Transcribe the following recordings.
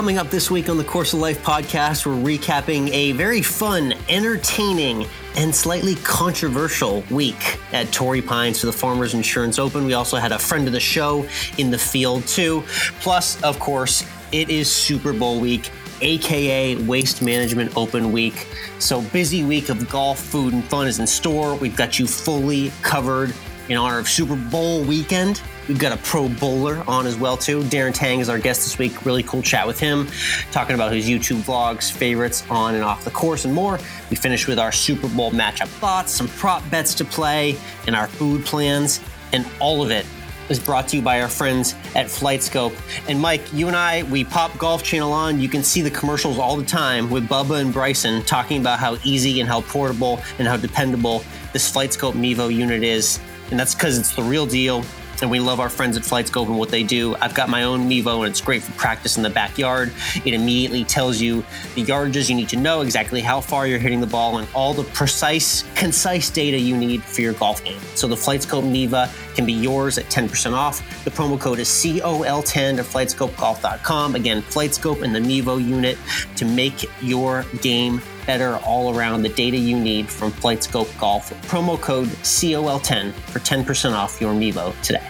Coming up this week on the Course of Life podcast, we're recapping a very fun, entertaining, and slightly controversial week at Torrey Pines for the Farmers Insurance Open. We also had a friend of the show in the field too. Plus, of course, it is Super Bowl week, aka Waste Management Open week. So busy week of golf, food, and fun is in store. We've got you fully covered in honor of Super Bowl weekend. We've got a pro bowler on as well, too. Darren Tang is our guest this week. Really cool chat with him, talking about his YouTube vlogs, favorites on and off the course, and more. We finish with our Super Bowl matchup thoughts, some prop bets to play, and our food plans. And all of it is brought to you by our friends at FlightScope. And Mike, you and I, we pop Golf Channel on. You can see the commercials all the time with Bubba and Bryson talking about how easy and how portable and how dependable this FlightScope Mevo unit is. And that's because it's the real deal. And we love our friends at FlightScope and what they do. I've got my own Mevo, and it's great for practice in the backyard. It immediately tells you the yardages you need to know, exactly how far you're hitting the ball, and all the precise, concise data you need for your golf game. So the FlightScope Mevo can be yours at 10% off. The promo code is COL10 at FlightScopeGolf.com. Again, FlightScope and the Mevo unit to make your game better all around. The data you need from FlightScope Golf. Promo code COL10 for 10% off your Mevo today.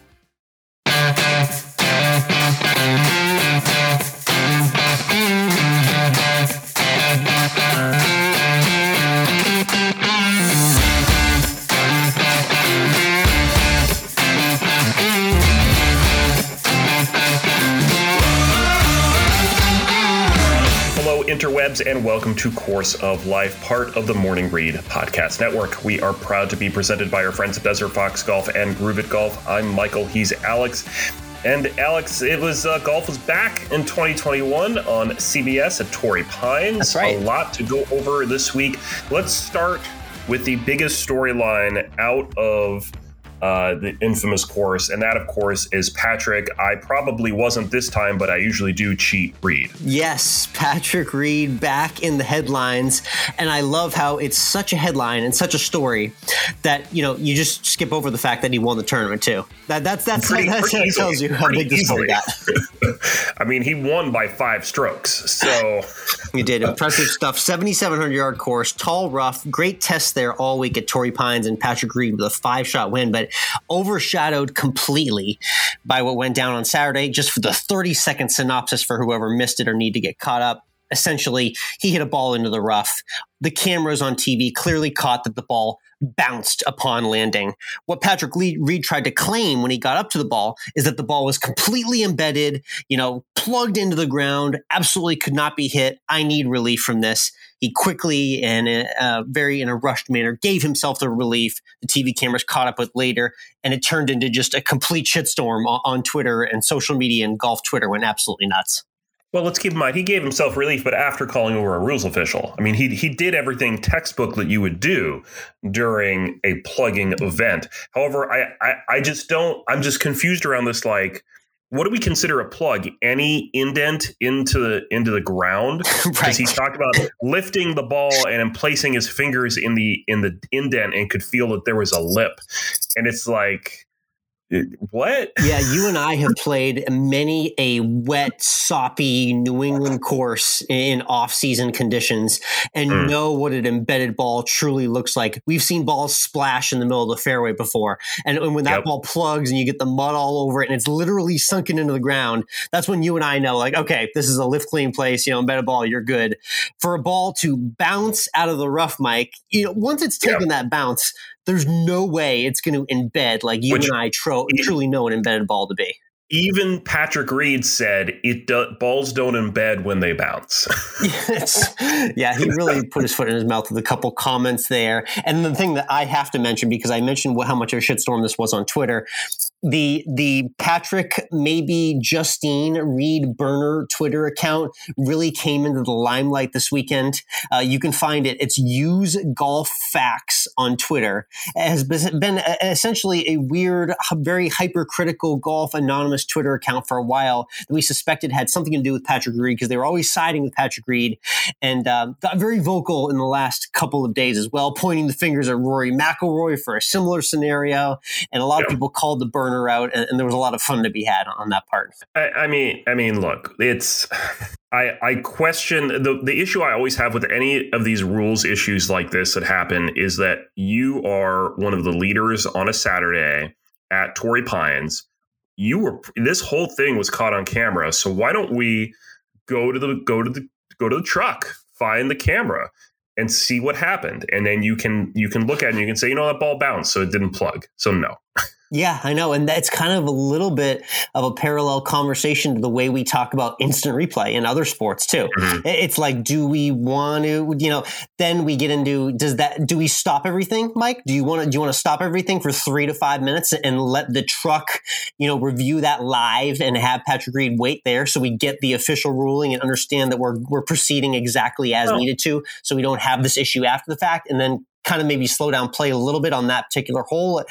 Interwebs, and welcome to Course of Life, part of the Morning Read Podcast Network. We are proud to be presented by our friends at Desert Fox Golf and Groove It Golf. I'm Michael, he's Alex. And Alex, it was golf was back in 2021 on CBS at Torrey Pines. That's right. A lot to go over this week. Let's start with the biggest storyline out of the infamous course, and that, of course, is Patrick. I probably wasn't this time, but I usually do cheat Reed. Yes, Patrick Reed back in the headlines, and I love how it's such a headline and such a story that you just skip over the fact that he won the tournament too. That's that tells you how big this story got. I mean, he won by 5 strokes, so he did impressive stuff. 7,700-yard course, tall, rough, great test there all week at Torrey Pines, and Patrick Reed with a 5-shot win, but overshadowed completely by what went down on Saturday. Just for the 30-second synopsis for whoever missed it or need to get caught up. Essentially, he hit a ball into the rough. The cameras on TV clearly caught that the ball bounced upon landing. What Patrick Reed tried to claim when he got up to the ball is that the ball was completely embedded, plugged into the ground, absolutely could not be hit. I need relief from this. He quickly and in a rushed manner gave himself the relief. The TV cameras caught up with later, and it turned into just a complete shitstorm on Twitter, and social media and golf Twitter went absolutely nuts. Well, let's keep in mind, he gave himself relief, but after calling over a rules official. I mean, he did everything textbook that you would do during a plugging event. However, I'm just confused around this, like, what do we consider a plug? Any indent into the ground? Because Right. he talked about lifting the ball and then placing his fingers in the indent and could feel that there was a lip. And it's like, what? Yeah, you and I have played many a wet, soppy New England course in off-season conditions and know what an embedded ball truly looks like. We've seen balls splash in the middle of the fairway before. And when that ball plugs and you get the mud all over it and it's literally sunken into the ground, that's when you and I know, like, okay, this is a lift clean place, embedded ball, you're good. For a ball to bounce out of the rough, Mike, once it's taken that bounce, there's no way it's going to embed like you and I truly know an embedded ball to be. Even Patrick Reed said balls don't embed when they bounce. Yes. Yeah, he really put his foot in his mouth with a couple comments there. And the thing that I have to mention, because I mentioned how much of a shitstorm this was on Twitter, the Patrick, maybe Justine Reed burner Twitter account really came into the limelight this weekend. You can find it. It's Use Golf Facts on Twitter. It has been essentially a weird, very hypercritical golf anonymous Twitter account for a while that we suspected had something to do with Patrick Reed because they were always siding with Patrick Reed, and got very vocal in the last couple of days as well, pointing the fingers at Rory McIlroy for a similar scenario. And a lot of people called the burner burner out, and there was a lot of fun to be had on that part. I mean, look, I question the issue I always have with any of these rules issues like this that happen is that you are one of the leaders on a Saturday at Torrey Pines. This whole thing was caught on camera, so why don't we go to the truck, find the camera, and see what happened, and then you can look at it and you can say, that ball bounced, so it didn't plug. So no. Yeah, I know. And that's kind of a little bit of a parallel conversation to the way we talk about instant replay in other sports too. Mm-hmm. It's like, do we want to, then we get into, do we stop everything, Mike? Do you want to stop everything for 3 to 5 minutes and let the truck, review that live and have Patrick Reed wait there so we get the official ruling and understand that we're proceeding exactly as needed to, so we don't have this issue after the fact, and then kind of maybe slow down play a little bit on that particular hole.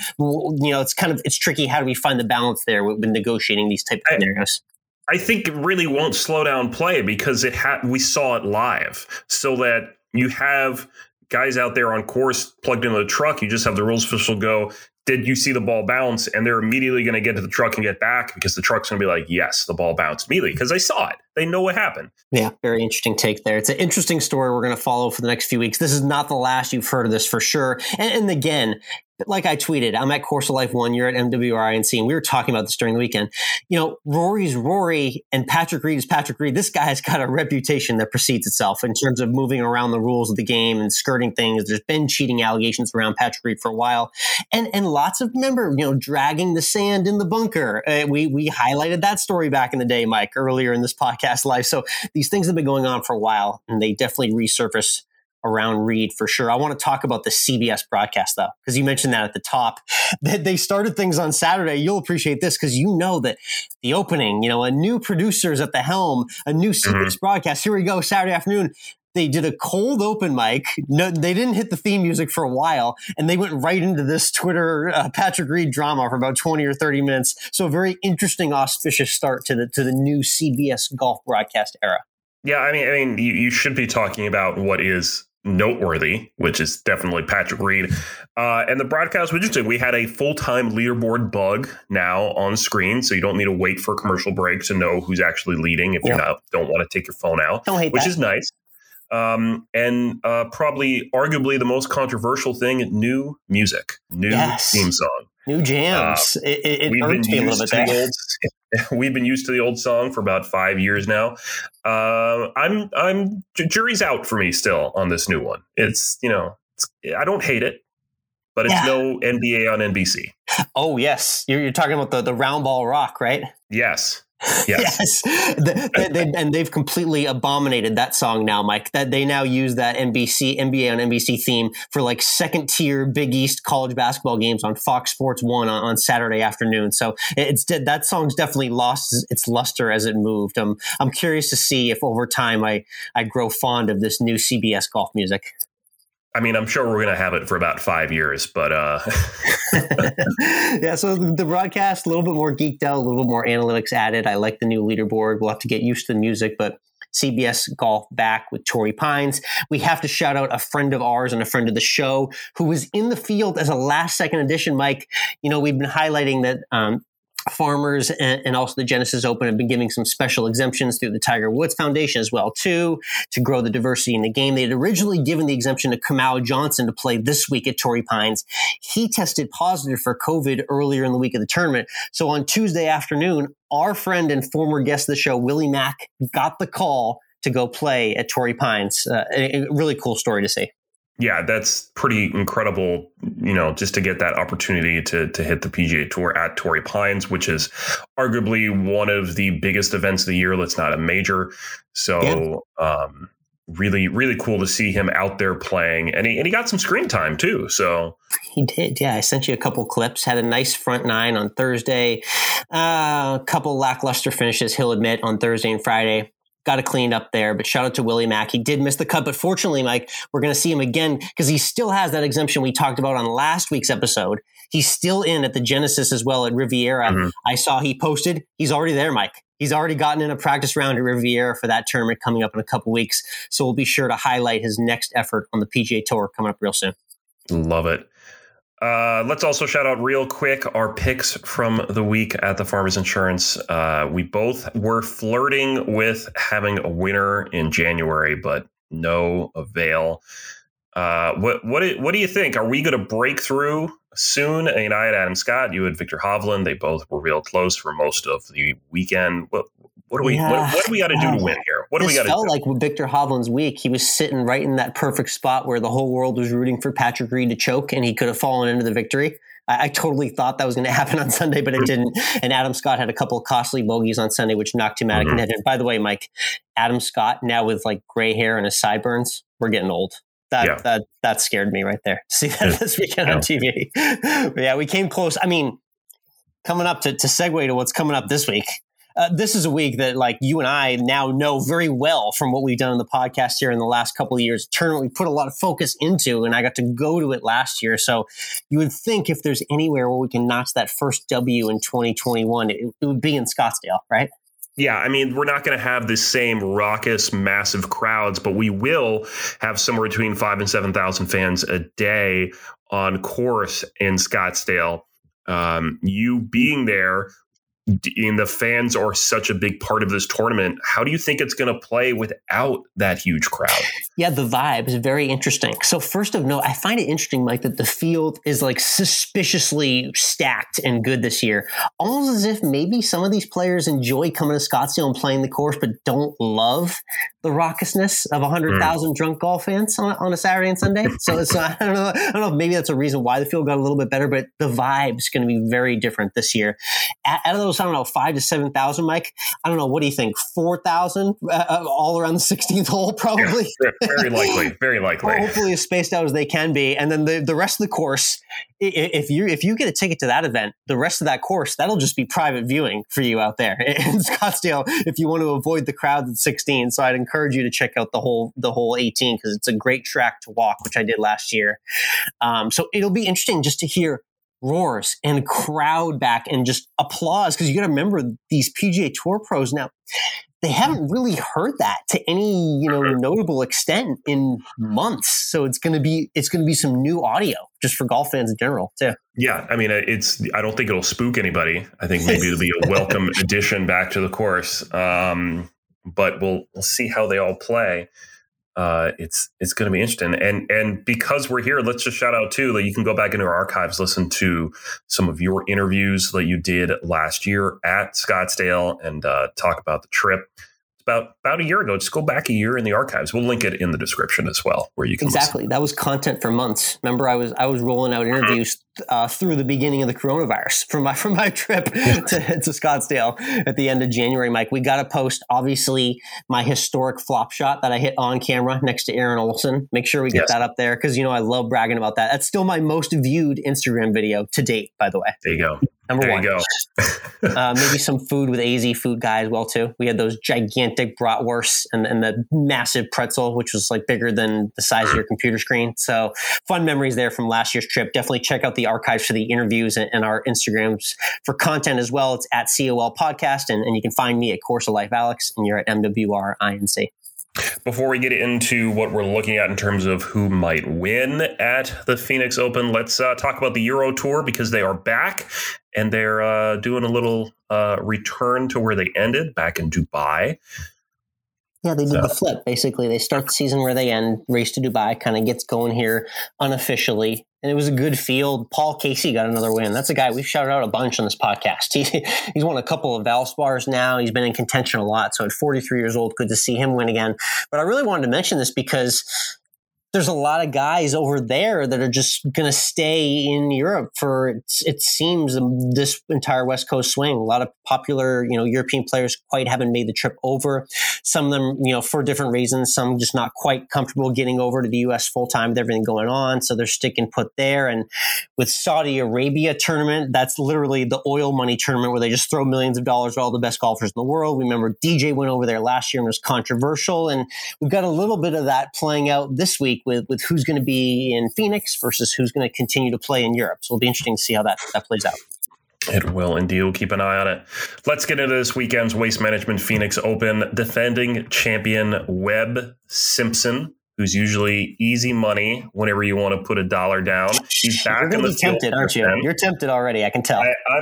It's tricky. How do we find the balance there with negotiating these type of scenarios? I think it really won't slow down play because we saw it live, so that you have guys out there on course plugged into the truck. You just have the rules official go, did you see the ball bounce? And they're immediately going to get to the truck and get back because the truck's going to be like, yes, the ball bounced immediately because they saw it. They know what happened. Yeah, very interesting take there. It's an interesting story we're going to follow for the next few weeks. This is not the last you've heard of this for sure. And again, like I tweeted, I'm at Course of Life 1, you're at MWRINC, and we were talking about this during the weekend. Rory's Rory and Patrick Reed is Patrick Reed. This guy has got a reputation that precedes itself in terms of moving around the rules of the game and skirting things. There's been cheating allegations around Patrick Reed for a while. And lots of, dragging the sand in the bunker. We highlighted that story back in the day, Mike, earlier in this podcast live. So these things have been going on for a while, and they definitely resurface around Reed for sure. I want to talk about the CBS broadcast though, because you mentioned that at the top. They started things on Saturday. You'll appreciate this because that the opening, a new producer's at the helm, a new CBS broadcast. Here we go, Saturday afternoon. They did a cold open mic. No, they didn't hit the theme music for a while, and they went right into this Twitter Patrick Reed drama for about 20 or 30 minutes. So a very interesting, auspicious start to the new CBS golf broadcast era. Yeah, I mean, you should be talking about what is noteworthy, which is definitely Patrick Reed. And the broadcast was interesting. We had a full-time leaderboard bug now on screen, so you don't need to wait for a commercial break to know who's actually leading if you don't want to take your phone out, which is nice. And probably arguably the most controversial thing, new music, new theme song. New jams. It hurts me a little bit there. We've been used to the old song for about 5 years now. Jury's out for me still on this new one. It's I don't hate it, but it's no NBA on NBC. Oh yes, you're talking about the round ball rock, right? Yes. Yes. They've completely abominated that song now, Mike. That they now use that NBA on NBC theme for like second tier Big East college basketball games on Fox Sports 1 on Saturday afternoon. So that song's definitely lost its luster as it moved. I'm curious to see if over time I grow fond of this new CBS golf music. I mean, I'm sure we're going to have it for about 5 years, but yeah. So the broadcast, a little bit more geeked out, a little bit more analytics added. I like the new leaderboard. We'll have to get used to the music, but CBS Golf back with Torrey Pines. We have to shout out a friend of ours and a friend of the show who was in the field as a last second addition. Mike, we've been highlighting that Farmers and also the Genesis Open have been giving some special exemptions through the Tiger Woods Foundation as well, too, to grow the diversity in the game. They had originally given the exemption to Kamau Johnson to play this week at Torrey Pines. He tested positive for COVID earlier in the week of the tournament. So on Tuesday afternoon, our friend and former guest of the show, Willie Mack, got the call to go play at Torrey Pines. A really cool story to see. Yeah, that's pretty incredible, just to get that opportunity to hit the PGA Tour at Torrey Pines, which is arguably one of the biggest events of the year that's not a major. So really, really cool to see him out there playing. And he got some screen time, too. So he did. Yeah, I sent you a couple clips. Had a nice front nine on Thursday. A couple lackluster finishes, he'll admit, on Thursday and Friday. Got it cleaned up there, but shout out to Willie Mack. He did miss the cut, but fortunately, Mike, we're going to see him again because he still has that exemption we talked about on last week's episode. He's still in at the Genesis as well at Riviera. Mm-hmm. I saw he posted. He's already there, Mike. He's already gotten in a practice round at Riviera for that tournament coming up in a couple weeks. So we'll be sure to highlight his next effort on the PGA Tour coming up real soon. Love it. Let's also shout out real quick our picks from the week at the Farmers Insurance. We both were flirting with having a winner in January, but no avail. What do you think? Are we going to break through soon? I mean, I had Adam Scott, you had Victor Hovland. They both were real close for most of the weekend. What do we got to do to win here? What do we got to do? It felt like with Victor Hovland's week, he was sitting right in that perfect spot where the whole world was rooting for Patrick Reed to choke, and he could have fallen into the victory. I totally thought that was going to happen on Sunday, but it didn't. And Adam Scott had a couple of costly bogeys on Sunday, which knocked him out of contention. By the way, Mike, Adam Scott now with like gray hair and his sideburns, we're getting old. That scared me right there. See that this weekend on TV. But yeah, we came close. I mean, coming up to segue to what's coming up this week. This is a week that like you and I now know very well from what we've done in the podcast here in the last couple of years. Tournament we put a lot of focus into, and I got to go to it last year. So you would think if there's anywhere where we can notch that first W in 2021, it would be in Scottsdale, right? Yeah, I mean, we're not going to have the same raucous, massive crowds, but we will have somewhere between 5,000 and 7,000 fans a day on course in Scottsdale. You being there, and the fans are such a big part of this tournament. How do you think it's going to play without that huge crowd? Yeah, the vibe is very interesting. So first of note, I find it interesting, Mike, that the field is like suspiciously stacked and good this year. Almost as if maybe some of these players enjoy coming to Scottsdale and playing the course, but don't love the raucousness of 100,000 drunk golf fans on a Saturday and Sunday. So it's I don't know if maybe that's a reason why the field got a little bit better, but the vibe's going to be very different this year. Out of those, I don't know, 5,000 to 7,000, Mike. I don't know. What do you think? 4,000 all around the 16th hole, probably. Very likely. Very likely. Well, hopefully as spaced out as they can be. And then the rest of the course, if you get a ticket to that event, the rest of that course, that'll just be private viewing for you out there in Scottsdale if you want to avoid the crowds at 16. So I'd encourage you to check out the whole 18 because it's a great track to walk, which I did last year. So it'll be interesting just to hear roars and crowd back and just applause, because you got to remember these PGA Tour pros now, they haven't really heard that to any notable extent in months. So it's going to be some new audio just for golf fans in general too. Yeah, I mean, I don't think it'll spook anybody. I think maybe it'll be a welcome addition back to the course. But we'll see how they all play. It's going to be interesting. And because we're here, let's just shout out too that you can go back into our archives, listen to some of your interviews that you did last year at Scottsdale and talk about the trip. About a year ago. Just go back a year in the archives. We'll link it in the description as well, where you can exactly listen. That was content for months. Remember, I was rolling out interviews through the beginning of the coronavirus from my trip to Scottsdale at the end of January. Mike, we got to post obviously my historic flop shot that I hit on camera next to Aaron Olson. Make sure we get that up there because I love bragging about that. That's still my most viewed Instagram video to date. By the way, there you go. Number there one. You go. Maybe some food with AZ Food Guy as well too. We had those gigantic bratwursts and the massive pretzel, which was like bigger than the size of your computer screen. So fun memories there from last year's trip. Definitely check out the archives for the interviews and our Instagrams for content as well. It's at COL Podcast, and you can find me at Course of Life Alex, and you're at MWR INC. Before we get into what we're looking at in terms of who might win at the Phoenix Open, let's talk about the Euro Tour because they are back and they're doing a little return to where they ended back in Dubai. Yeah, they did the flip. Basically, they start the season where they end. Race to Dubai kind of gets going here unofficially. And it was a good field. Paul Casey got another win. That's a guy we've shouted out a bunch on this podcast. He's won a couple of Valspars now. He's been in contention a lot. So at 43 years old, good to see him win again. But I really wanted to mention this because there's a lot of guys over there that are just going to stay in Europe for, it seems, this entire West Coast swing. A lot of popular, European players quite haven't made the trip over. Some of them, for different reasons, some just not quite comfortable getting over to the U.S. full time with everything going on. So they're sticking put there. And with Saudi Arabia tournament, that's literally the oil money tournament where they just throw millions of dollars at all the best golfers in the world. We remember DJ went over there last year and was controversial. And we've got a little bit of that playing out this week with who's going to be in Phoenix versus who's going to continue to play in Europe. So it'll be interesting to see how that plays out. It will indeed. We'll keep an eye on it. Let's get into this weekend's Waste Management Phoenix Open. Defending champion Webb Simpson, who's usually easy money whenever you want to put $1 down. He's back. You're going to be tempted, aren't you? You're tempted already. I can tell.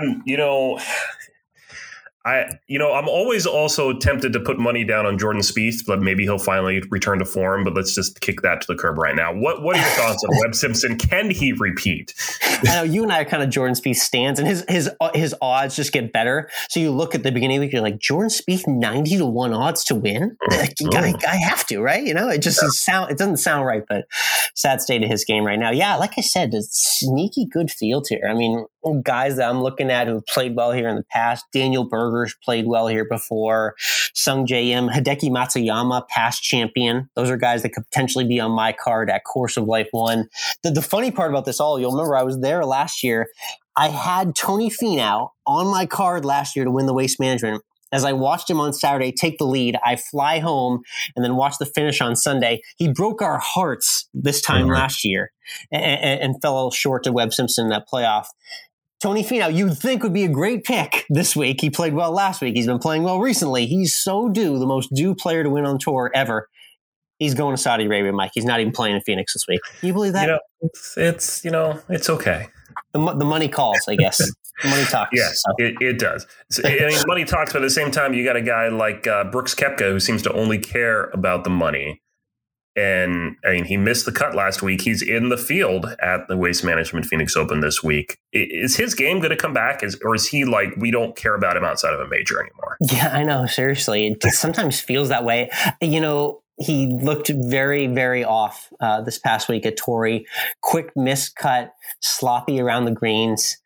I'm always also tempted to put money down on Jordan Spieth, but maybe he'll finally return to form. But let's just kick that to the curb right now. What are your thoughts on Webb Simpson? Can he repeat? I know you and I are kind of Jordan Spieth stands, and his odds just get better. So you look at the beginning of the week, you're like, Jordan Spieth 90-1 odds to win. I have to, right? It just it doesn't sound right, but sad state of his game right now. Yeah, like I said, a sneaky good field here. I mean, guys that I'm looking at who played well here in the past. Daniel Berger's played well here before. Sungjae Im, Hideki Matsuyama, past champion. Those are guys that could potentially be on my card at Course of Life 1. The funny part about this all, you'll remember I was there last year. I had Tony Finau on my card last year to win the Waste Management. As I watched him on Saturday take the lead, I fly home and then watch the finish on Sunday. He broke our hearts this time last year and fell short to Webb Simpson in that playoff. Tony Finau, you'd think would be a great pick this week. He played well last week. He's been playing well recently. He's so due, the most due player to win on tour ever. He's going to Saudi Arabia, Mike. He's not even playing in Phoenix this week. Can you believe that? It's okay. The money calls, I guess. The money talks. Yes, so. It does. Money talks, but at the same time, you got a guy like Brooks Koepka who seems to only care about the money. And he missed the cut last week. He's in the field at the Waste Management Phoenix Open this week. Is his game going to come back? Or is he like, we don't care about him outside of a major anymore? Yeah, I know. Seriously. It sometimes feels that way. He looked very, very off this past week at Torrey. Quick miscut, sloppy around the greens.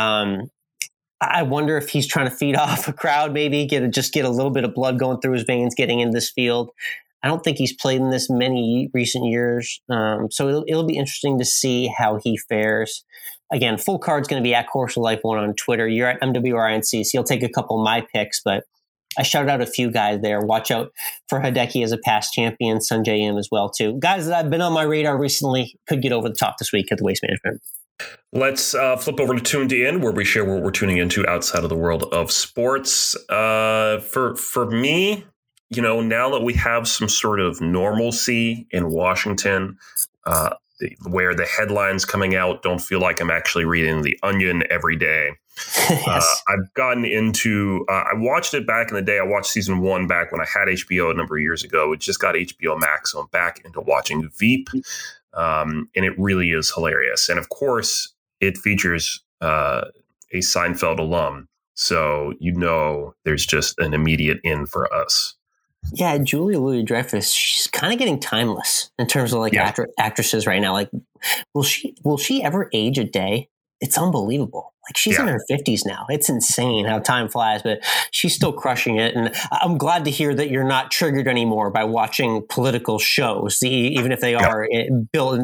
I wonder if he's trying to feed off a crowd, maybe get a little bit of blood going through his veins, getting into this field. I don't think he's played in this many recent years. So it'll be interesting to see how he fares. Again, full card's going to be at Course of Life 1 on Twitter. You're at MWRNC, so you'll take a couple of my picks, but I shouted out a few guys there. Watch out for Hideki as a past champion, Sungjae Im as well, too. Guys that have been on my radar recently could get over the top this week at the Waste Management. Let's flip over to Tuned In, where we share what we're tuning into outside of the world of sports. For me, now that we have some sort of normalcy in Washington, where the headlines coming out don't feel like I'm actually reading The Onion every day. Yes. I've gotten into, I watched it back in the day. I watched season 1 back when I had HBO a number of years ago. It just got HBO Max, so I'm back into watching Veep. And it really is hilarious. And of course, it features a Seinfeld alum. So, there's just an immediate in for us. Yeah, Julia Louis-Dreyfus, she's kind of getting timeless in terms of actresses right now. Like, will she ever age a day? It's unbelievable. Like, she's in her 50s now. It's insane how time flies, but she's still crushing it. And I'm glad to hear that you're not triggered anymore by watching political shows, even if they are built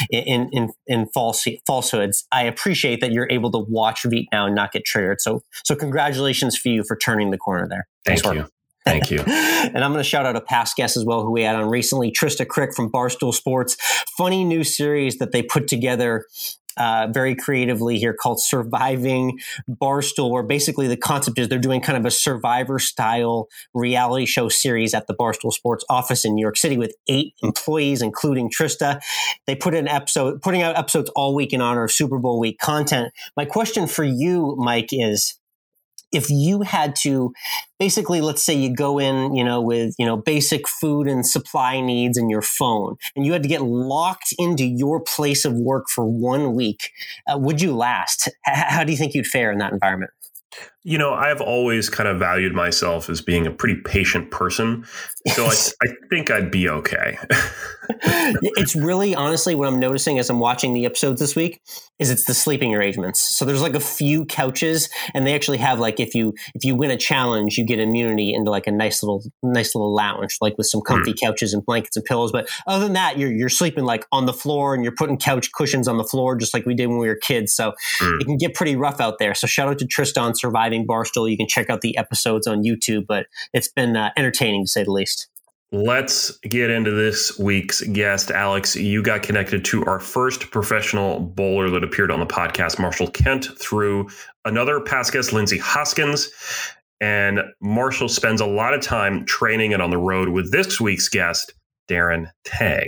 in falsehoods. I appreciate that you're able to watch Veep now and not get triggered. So congratulations for you for turning the corner there. Thank you. Thank you. And I'm going to shout out a past guest as well who we had on recently, Trista Crick from Barstool Sports. Funny new series that they put together very creatively here called Surviving Barstool, where basically the concept is they're doing kind of a Survivor style reality show series at the Barstool Sports office in New York City with 8 employees, including Trista. They putting out episodes all week in honor of Super Bowl week content. My question for you, Mike, is if you had to basically, let's say you go in, with, basic food and supply needs and your phone, and you had to get locked into your place of work for 1 week, would you last? How do you think you'd fare in that environment? I've always kind of valued myself as being a pretty patient person. So I think I'd be okay. It's really, honestly, what I'm noticing as I'm watching the episodes this week is it's the sleeping arrangements. So there's like a few couches, and they actually have like, if you win a challenge, you get immunity into like a nice little lounge, like with some comfy couches and blankets and pillows. But other than that, you're sleeping like on the floor, and you're putting couch cushions on the floor, just like we did when we were kids. So it can get pretty rough out there. So shout out to Trista on Surviving Barstool. You can check out the episodes on YouTube, but it's been entertaining to say the least. Let's get into this week's guest. Alex, you got connected to our first professional bowler that appeared on the podcast, Marshall Kent, through another past guest, Lindsey Hoskins. And Marshall spends a lot of time training and on the road with this week's guest, Darren Tang.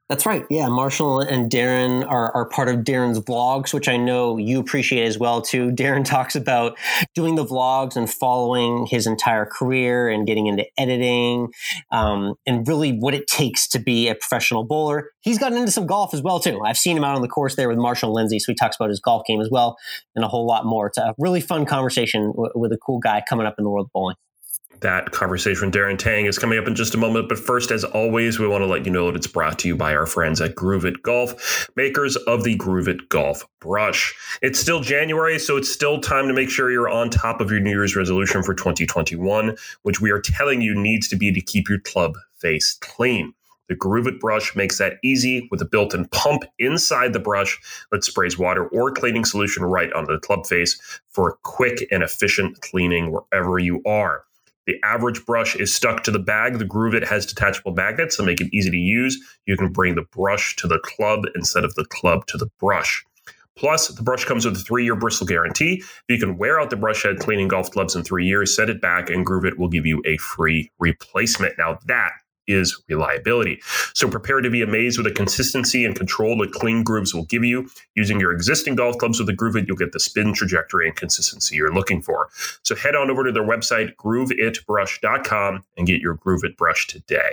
That's right. Yeah. Marshall and Darren are part of Darren's vlogs, which I know you appreciate as well, too. Darren talks about doing the vlogs and following his entire career and getting into editing and really what it takes to be a professional bowler. He's gotten into some golf as well, too. I've seen him out on the course there with Marshall and Lindsay. So he talks about his golf game as well and a whole lot more. It's a really fun conversation with a cool guy coming up in the world of bowling. That conversation with Darren Tang is coming up in just a moment. But first, as always, we want to let you know that it's brought to you by our friends at Groove It Golf, makers of the Groove It Golf brush. It's still January, so it's still time to make sure you're on top of your New Year's resolution for 2021, which we are telling you needs to be to keep your club face clean. The Groove It brush makes that easy with a built-in pump inside the brush that sprays water or cleaning solution right onto the club face for quick and efficient cleaning wherever you are. The average brush is stuck to the bag. The Groove It has detachable magnets that make it easy to use. You can bring the brush to the club instead of the club to the brush. Plus, the brush comes with a 3-year bristle guarantee. You can wear out the brush head cleaning golf clubs in 3 years, send it back, and Groove It will give you a free replacement. Now that is reliability. So prepare to be amazed with the consistency and control that clean grooves will give you. Using your existing golf clubs with the Groove It, you'll get the spin trajectory and consistency you're looking for. So head on over to their website, grooveitbrush.com, and get your Groove It brush today.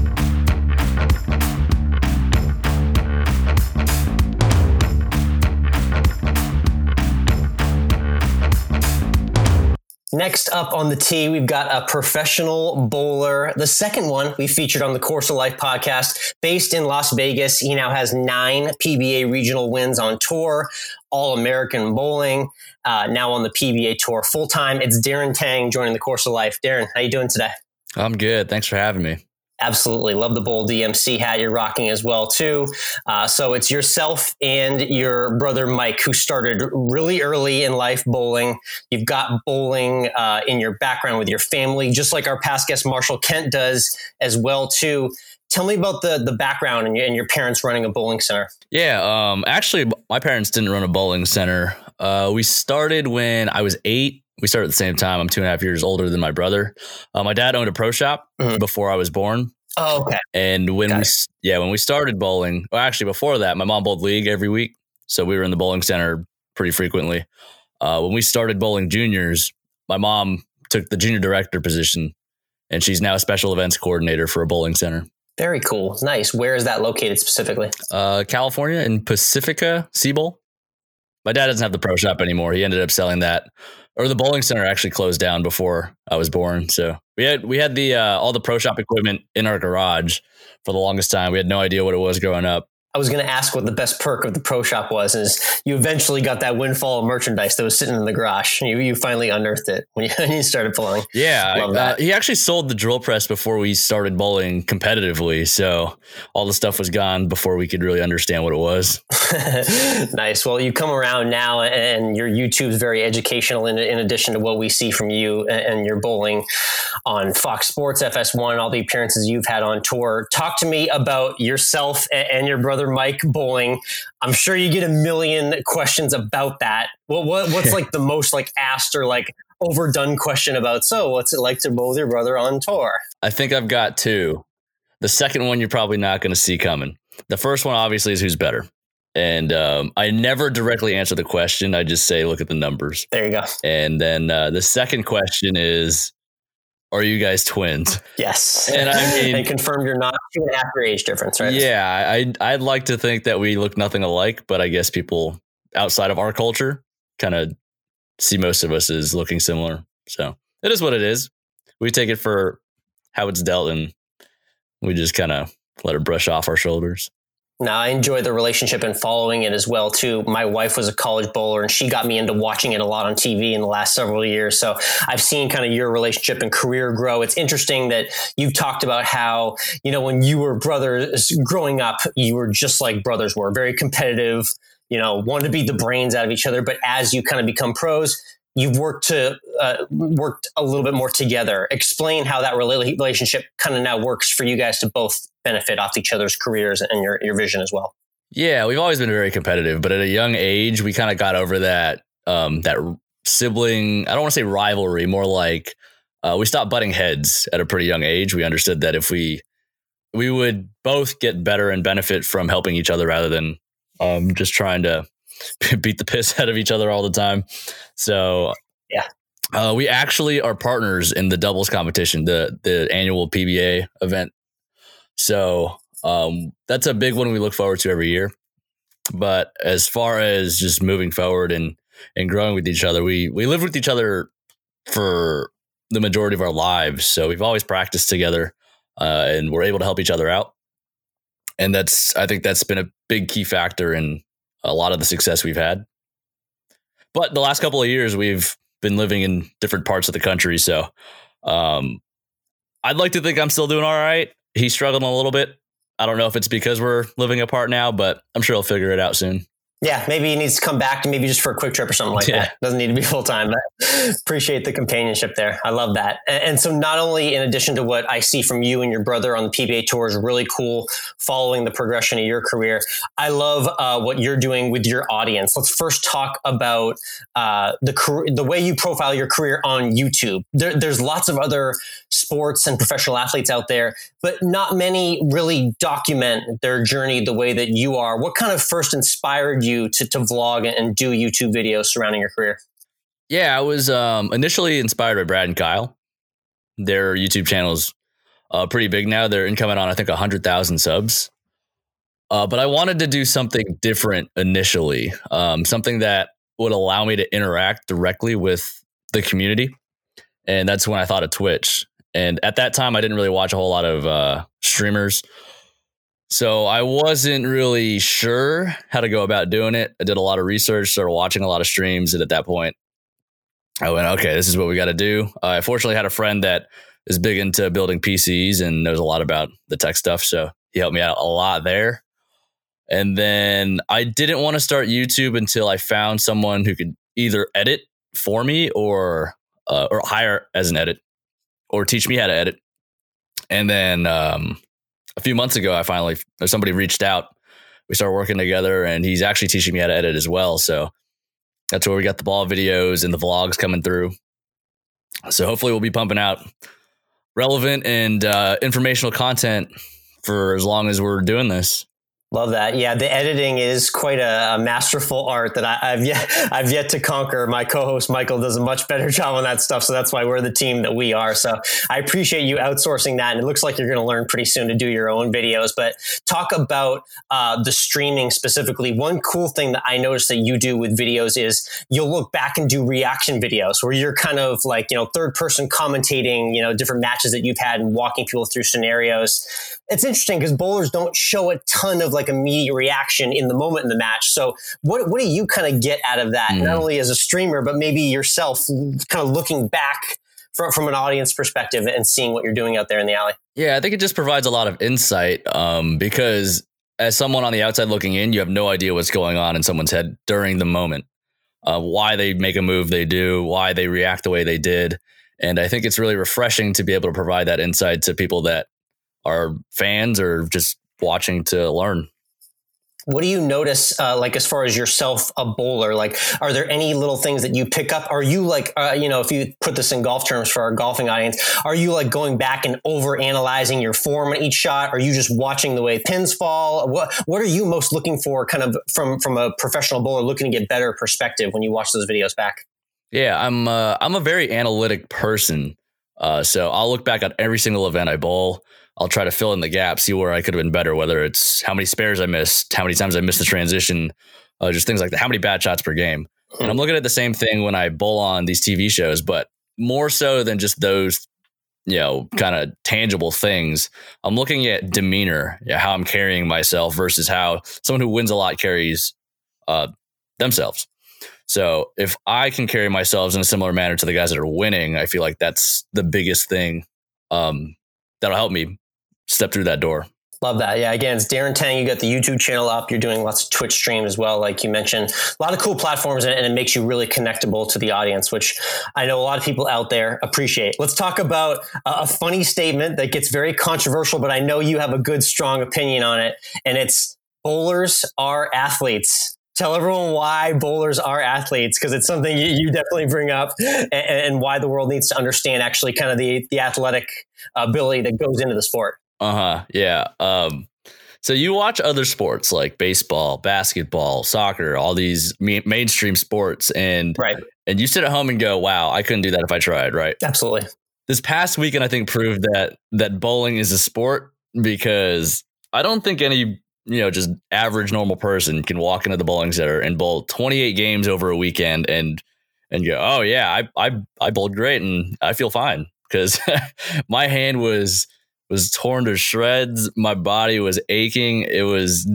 Next up on the tee, we've got a professional bowler. The second one we featured on the Course of Life podcast, based in Las Vegas. He now has 9 PBA regional wins on tour, All-American bowling, now on the PBA tour full-time. It's Darren Tang joining the Course of Life. Darren, how you doing today? I'm good. Thanks for having me. Absolutely. Love the Bowl DMC hat you're rocking as well, too. So it's yourself and your brother, Mike, who started really early in life bowling. You've got bowling in your background with your family, just like our past guest, Marshall Kent, does as well, too. Tell me about the background and your parents running a bowling center. Yeah. Actually, my parents didn't run a bowling center. We started when I was 8. We started at the same time. I'm 2.5 years older than my brother. My dad owned a pro shop before I was born. Oh, okay. And when we started bowling, well, actually before that, my mom bowled league every week. So we were in the bowling center pretty frequently. When we started bowling juniors, my mom took the junior director position, and she's now a special events coordinator for a bowling center. Very cool. Nice. Where is that located specifically? California in Pacifica, Seabowl. My dad doesn't have the pro shop anymore. He ended up selling that. Or the bowling center actually closed down before I was born. So we had the all the pro shop equipment in our garage for the longest time. We had no idea what it was growing up. I was going to ask what the best perk of the pro shop was, is you eventually got that windfall of merchandise that was sitting in the garage. You finally unearthed it when you started bowling. Yeah. He actually sold the drill press before we started bowling competitively. So all the stuff was gone before we could really understand what it was. Nice. Well, you come around now and your YouTube's very educational in addition to what we see from you and your bowling on Fox Sports, FS1, all the appearances you've had on tour. Talk to me about yourself and your brother Mike bowling. I'm sure you get a million questions about that. What's like the most asked or overdone question about, so what's it like to bowl with your brother on tour? I think I've got 2. The second one you're probably not going to see coming. The first one obviously is who's better. And I never directly answer the question. I just say, look at the numbers. There you go. And then the second question is, are you guys twins? Yes. And I mean, and confirmed you're not 2.5 year age difference, right? Yeah. I'd like to think that we look nothing alike, but I guess people outside of our culture kind of see most of us as looking similar. So it is what it is. We take it for how it's dealt, and we just kind of let it brush off our shoulders. Now, I enjoy the relationship and following it as well, too. My wife was a college bowler, and she got me into watching it a lot on TV in the last several years. So I've seen kind of your relationship and career grow. It's interesting that you've talked about how, when you were brothers growing up, you were just like brothers were, very competitive, wanted to be the brains out of each other. But as you kind of become pros, you've worked a little bit more together. Explain how that relationship kind of now works for you guys to both benefit off each other's careers and your vision as well. Yeah, we've always been very competitive, but at a young age, we kind of got over that sibling, I don't want to say rivalry, more like we stopped butting heads at a pretty young age. We understood that if we we would both get better and benefit from helping each other rather than just trying to beat the piss out of each other all the time. So we actually are partners in the doubles competition, the annual PBA event. So that's a big one we look forward to every year. But as far as just moving forward and growing with each other, we live with each other for the majority of our lives. So we've always practiced together and we're able to help each other out. And I think that's been a big key factor in a lot of the success we've had. But the last couple of years, we've been living in different parts of the country. So I'd like to think I'm still doing all right. He's struggling a little bit. I don't know if it's because we're living apart now, but I'm sure he'll figure it out soon. Yeah, maybe he needs to come back, maybe just for a quick trip or something like that. Doesn't need to be full time, but appreciate the companionship there. I love that. And so not only in addition to what I see from you and your brother on the PBA tour is really cool, following the progression of your career, I love what you're doing with your audience. Let's first talk about the way you profile your career on YouTube. There's lots of other sports and professional athletes out there, but not many really document their journey the way that you are. What kind of first inspired you to vlog and do YouTube videos surrounding your career? Yeah, I was initially inspired by Brad and Kyle. Their YouTube channel's pretty big now. They're incoming on, I think, 100,000 subs. But I wanted to do something different initially, something that would allow me to interact directly with the community. And that's when I thought of Twitch. And at that time, I didn't really watch a whole lot of streamers. So I wasn't really sure how to go about doing it. I did a lot of research, started watching a lot of streams. And at that point, I went, okay, this is what we got to do. I fortunately had a friend that is big into building PCs and knows a lot about the tech stuff. So he helped me out a lot there. And then I didn't want to start YouTube until I found someone who could either edit for me or hire as an edit or teach me how to edit. And then a few months ago, somebody reached out. We started working together and he's actually teaching me how to edit as well. So that's where we got the ball videos and the vlogs coming through. So hopefully we'll be pumping out relevant and informational content for as long as we're doing this. Love that. Yeah, the editing is quite a masterful art that I've yet to conquer. My co-host Michael does a much better job on that stuff, so that's why we're the team that we are. So I appreciate you outsourcing that, and it looks like you're going to learn pretty soon to do your own videos. But talk about the streaming specifically. One cool thing that I noticed that you do with videos is you'll look back and do reaction videos where you're kind of like, third person commentating, different matches that you've had and walking people through scenarios. It's interesting because bowlers don't show a ton of like immediate reaction in the moment in the match. So what do you kind of get out of that? Not only as a streamer, but maybe yourself kind of looking back from an audience perspective and seeing what you're doing out there in the alley? Yeah, I think it just provides a lot of insight because as someone on the outside looking in, you have no idea what's going on in someone's head during the moment, why they make a move they do, why they react the way they did. And I think it's really refreshing to be able to provide that insight to people that are fans or just watching to learn. What do you notice, like as far as yourself, a bowler? Like, are there any little things that you pick up? Are you like, if you put this in golf terms for our golfing audience, are you like going back and over analyzing your form on each shot? Are you just watching the way pins fall? What are you most looking for, kind of from a professional bowler looking to get better perspective when you watch those videos back? Yeah, I'm a very analytic person, so I'll look back at every single event I bowl. I'll try to fill in the gaps, see where I could have been better, whether it's how many spares I missed, how many times I missed the transition, just things like that, how many bad shots per game. And I'm looking at the same thing when I bowl on these TV shows, but more so than just those, kind of tangible things. I'm looking at demeanor, how I'm carrying myself versus how someone who wins a lot carries themselves. So if I can carry myself in a similar manner to the guys that are winning, I feel like that's the biggest thing that'll help me step through that door. Love that. Yeah. Again, it's Darren Tang. You got the YouTube channel up. You're doing lots of Twitch streams as well, like you mentioned. A lot of cool platforms, and it makes you really connectable to the audience, which I know a lot of people out there appreciate. Let's talk about a funny statement that gets very controversial, but I know you have a good, strong opinion on it. And it's bowlers are athletes. Tell everyone why bowlers are athletes, because it's something you definitely bring up, and why the world needs to understand actually kind of the athletic ability that goes into the sport. Yeah. So you watch other sports like baseball, basketball, soccer, all these mainstream sports, and you sit at home and go, "Wow, I couldn't do that if I tried." Right? Absolutely. This past weekend, I think proved that bowling is a sport, because I don't think any just average normal person can walk into the bowling center and bowl 28 games over a weekend and go, "Oh yeah, I bowled great and I feel fine," because my hand was torn to shreds. My body was aching. It was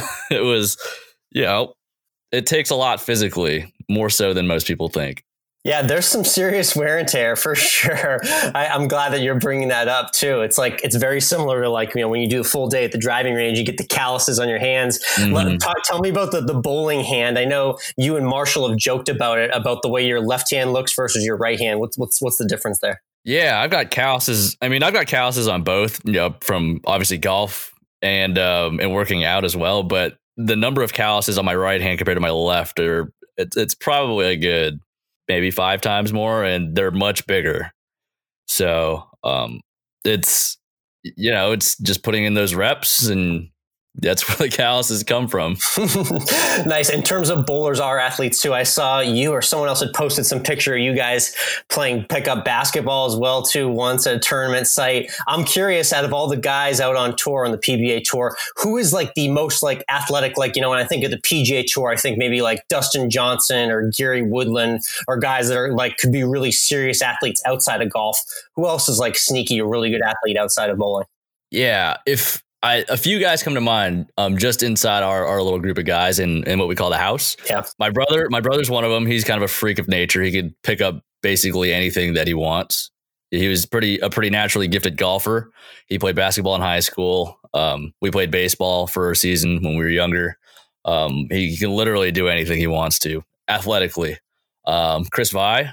it takes a lot physically, more so than most people think. Yeah, there's some serious wear and tear for sure. I'm glad that you're bringing that up too. It's like, it's very similar to like, when you do a full day at the driving range, you get the calluses on your hands. Tell me about the bowling hand. I know you and Marshall have joked about it, about the way your left hand looks versus your right hand. What's the difference there? Yeah, I've got calluses. I mean, I've got calluses on both, from obviously golf and working out as well. But the number of calluses on my right hand compared to my left it's probably a good maybe 5 times more, and they're much bigger. So it's it's just putting in those reps, and that's where the calluses come from. Nice. In terms of bowlers are athletes too, I saw you or someone else had posted some picture of you guys playing pickup basketball as well too, once at a tournament site. I'm curious, out of all the guys out on tour on the PBA tour, who is like the most like athletic? Like, when I think of the PGA tour, I think maybe like Dustin Johnson or Gary Woodland, or guys that are like, could be really serious athletes outside of golf. Who else is like sneaky, a really good athlete outside of bowling? Yeah. A few guys come to mind, just inside our little group of guys in what we call the house. Yeah. My brother's one of them. He's kind of a freak of nature. He could pick up basically anything that he wants. He was a pretty naturally gifted golfer. He played basketball in high school. We played baseball for a season when we were younger. He can literally do anything he wants to athletically. Chris Vi,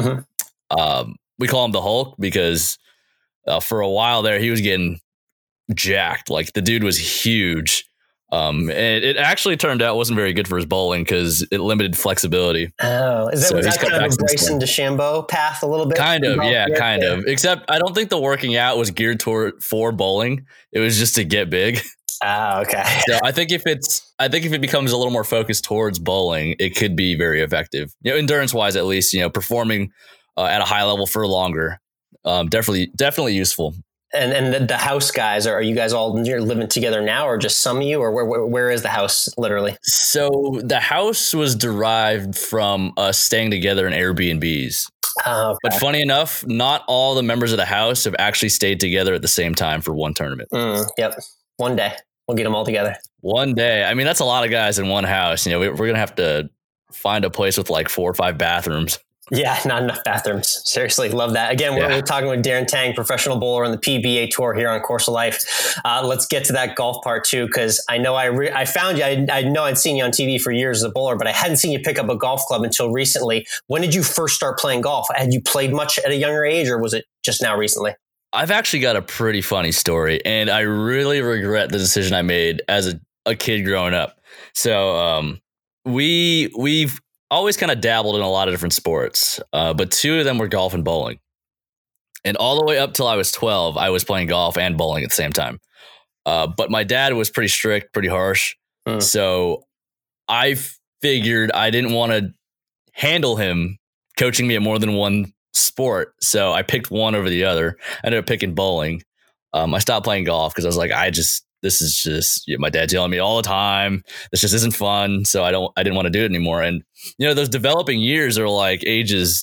we call him the Hulk because for a while there he was getting jacked. Like, the dude was huge. And it actually turned out wasn't very good for his bowling because it limited flexibility. Oh, was that kind of a Bryson DeChambeau path a little bit? Kind of. Except I don't think the working out was geared for bowling. It was just to get big. Ah, okay. So I think if it becomes a little more focused towards bowling, it could be very effective. Endurance wise, at least, performing at a high level for longer. Definitely useful. And the house guys, are you guys all living together now, or just some of you, or where is the house literally? So the house was derived from us staying together in Airbnbs. Oh, okay. But funny enough, not all the members of the house have actually stayed together at the same time for one tournament. Yep. One day we'll get them all together. One day. I mean, that's a lot of guys in one house. We're going to have to find a place with like 4 or 5 bathrooms. Yeah, not enough bathrooms. Seriously, love that. Again, we're talking with Darren Tang, professional bowler on the PBA Tour here on Course of Life. Let's get to that golf part too, because I know I found you. I know I'd seen you on TV for years as a bowler, but I hadn't seen you pick up a golf club until recently. When did you first start playing golf? Had you played much at a younger age, or was it just now recently? I've actually got a pretty funny story, and I really regret the decision I made as a kid growing up. So we've always kind of dabbled in a lot of different sports, but 2 of them were golf and bowling. And all the way up till I was 12, I was playing golf and bowling at the same time. But my dad was pretty strict, pretty harsh. So I figured I didn't want to handle him coaching me at more than one sport. So I picked one over the other. I ended up picking bowling. I stopped playing golf because I was like, this is just my dad's yelling at me all the time. This just isn't fun. So I didn't want to do it anymore. And, those developing years are like ages,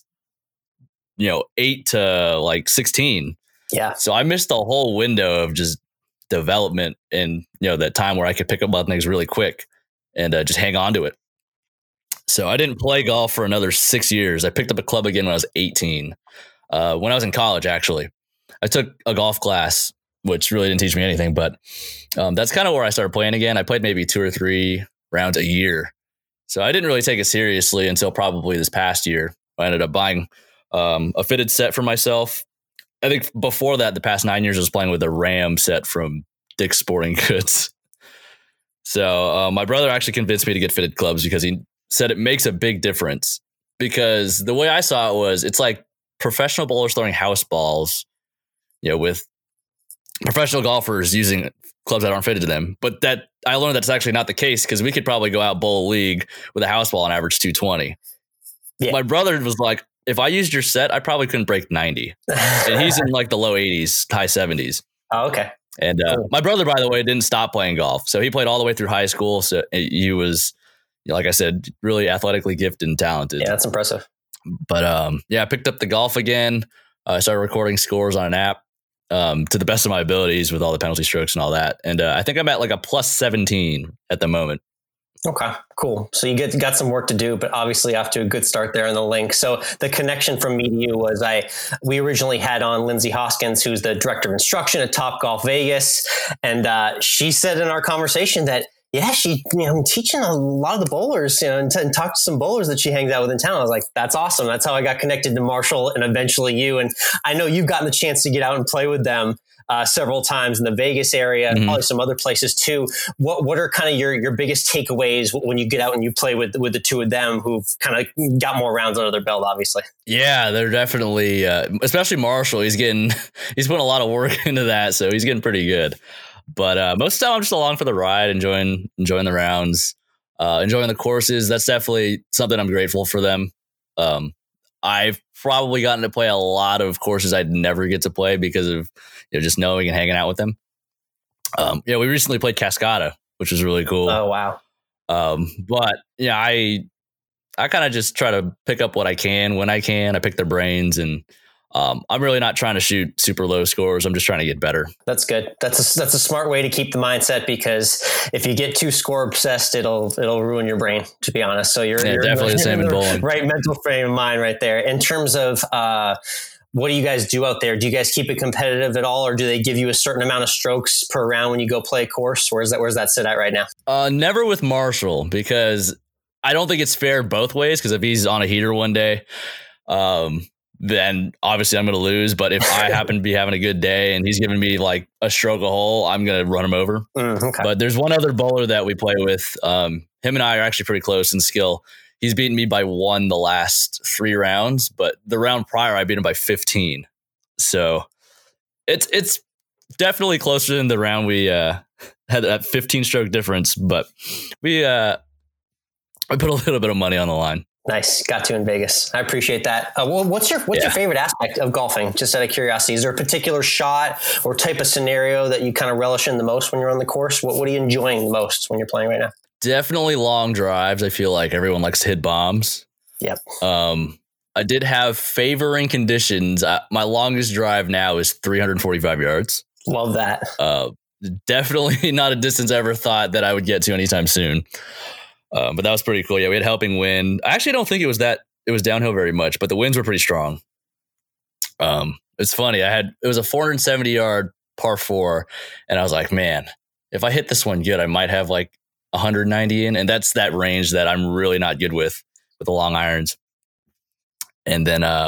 8 to like 16. Yeah. So I missed the whole window of just development and, that time where I could pick up on things really quick and just hang on to it. So I didn't play golf for another 6 years. I picked up a club again when I was 18. When I was in college, actually, I took a golf class, which really didn't teach me anything, but that's kind of where I started playing again. I played maybe 2 or 3 rounds a year. So I didn't really take it seriously until probably this past year. I ended up buying a fitted set for myself. I think before that, the past 9 years, I was playing with a Ram set from Dick's Sporting Goods. So my brother actually convinced me to get fitted clubs because he said it makes a big difference. Because the way I saw it was, it's like professional bowlers throwing house balls, with professional golfers using clubs that aren't fitted to them. But that I learned that's actually not the case, because we could probably go out bowl a league with a house ball and average 220. Yeah. My brother was like, if I used your set, I probably couldn't break 90. And he's in like the low 80s, high 70s. Oh, okay. And cool. My brother, by the way, didn't stop playing golf. So he played all the way through high school. So he was, like I said, really athletically gifted and talented. Yeah, that's impressive. But I picked up the golf again. I started recording scores on an app to the best of my abilities with all the penalty strokes and all that. And I think I'm at like a plus 17 at the moment. Okay, cool. So you got some work to do, but obviously off to a good start there in the link. So the connection from me to you was we originally had on Lindsay Hoskins, who's the director of instruction at Topgolf Vegas. And she said in our conversation that, yeah, she, teaching a lot of the bowlers, and talked to some bowlers that she hangs out with in town. I was like, that's awesome. That's how I got connected to Marshall and eventually you. And I know you've gotten the chance to get out and play with them several times in the Vegas area, and probably some other places too. What are kind of your biggest takeaways when you get out and you play with the two of them who've kind of got more rounds under their belt, obviously? Yeah, they're definitely, especially Marshall. He's putting a lot of work into that, so he's getting pretty good. But most of the time I'm just along for the ride, enjoying the rounds, enjoying the courses. That's definitely something I'm grateful for them. I've probably gotten to play a lot of courses I'd never get to play because of just knowing and hanging out with them. We recently played Cascada, which was really cool. Oh, wow. But yeah, I kind of just try to pick up what I can when I can. I pick their brains, and I'm really not trying to shoot super low scores. I'm just trying to get better. That's good. That's a smart way to keep the mindset, because if you get too score obsessed, it'll ruin your brain, to be honest. So you're definitely the same in bowling. Right mental frame of mind right there. In terms of what do you guys do out there? Do you guys keep it competitive at all, or do they give you a certain amount of strokes per round when you go play a course? Where's that sit at right now? Never with Marshall, because I don't think it's fair both ways. Because if he's on a heater one day, then obviously I'm going to lose. But if I happen to be having a good day and he's giving me like a stroke a hole, I'm going to run him over. Okay. But there's one other bowler that we play with. Him and I are actually pretty close in skill. He's beaten me by 1 the last 3 rounds, but the round prior I beat him by 15. So it's definitely closer than the round we had that 15 stroke difference. But I put a little bit of money on the line. Nice. Got to in Vegas. I appreciate that. What's your favorite aspect of golfing? Just out of curiosity, is there a particular shot or type of scenario that you kind of relish in the most when you're on the course? What are you enjoying the most when you're playing right now? Definitely long drives. I feel like everyone likes to hit bombs. Yep. I did have favoring conditions. My longest drive now is 345 yards. Love that. Definitely not a distance I ever thought that I would get to anytime soon. But that was pretty cool. Yeah, we had helping wind. I actually don't think it was downhill very much, but the winds were pretty strong. It's funny. It was a 470 yard par 4, and I was like, man, if I hit this one good, I might have like 190 in, and that's that range that I'm really not good with the long irons. And then, I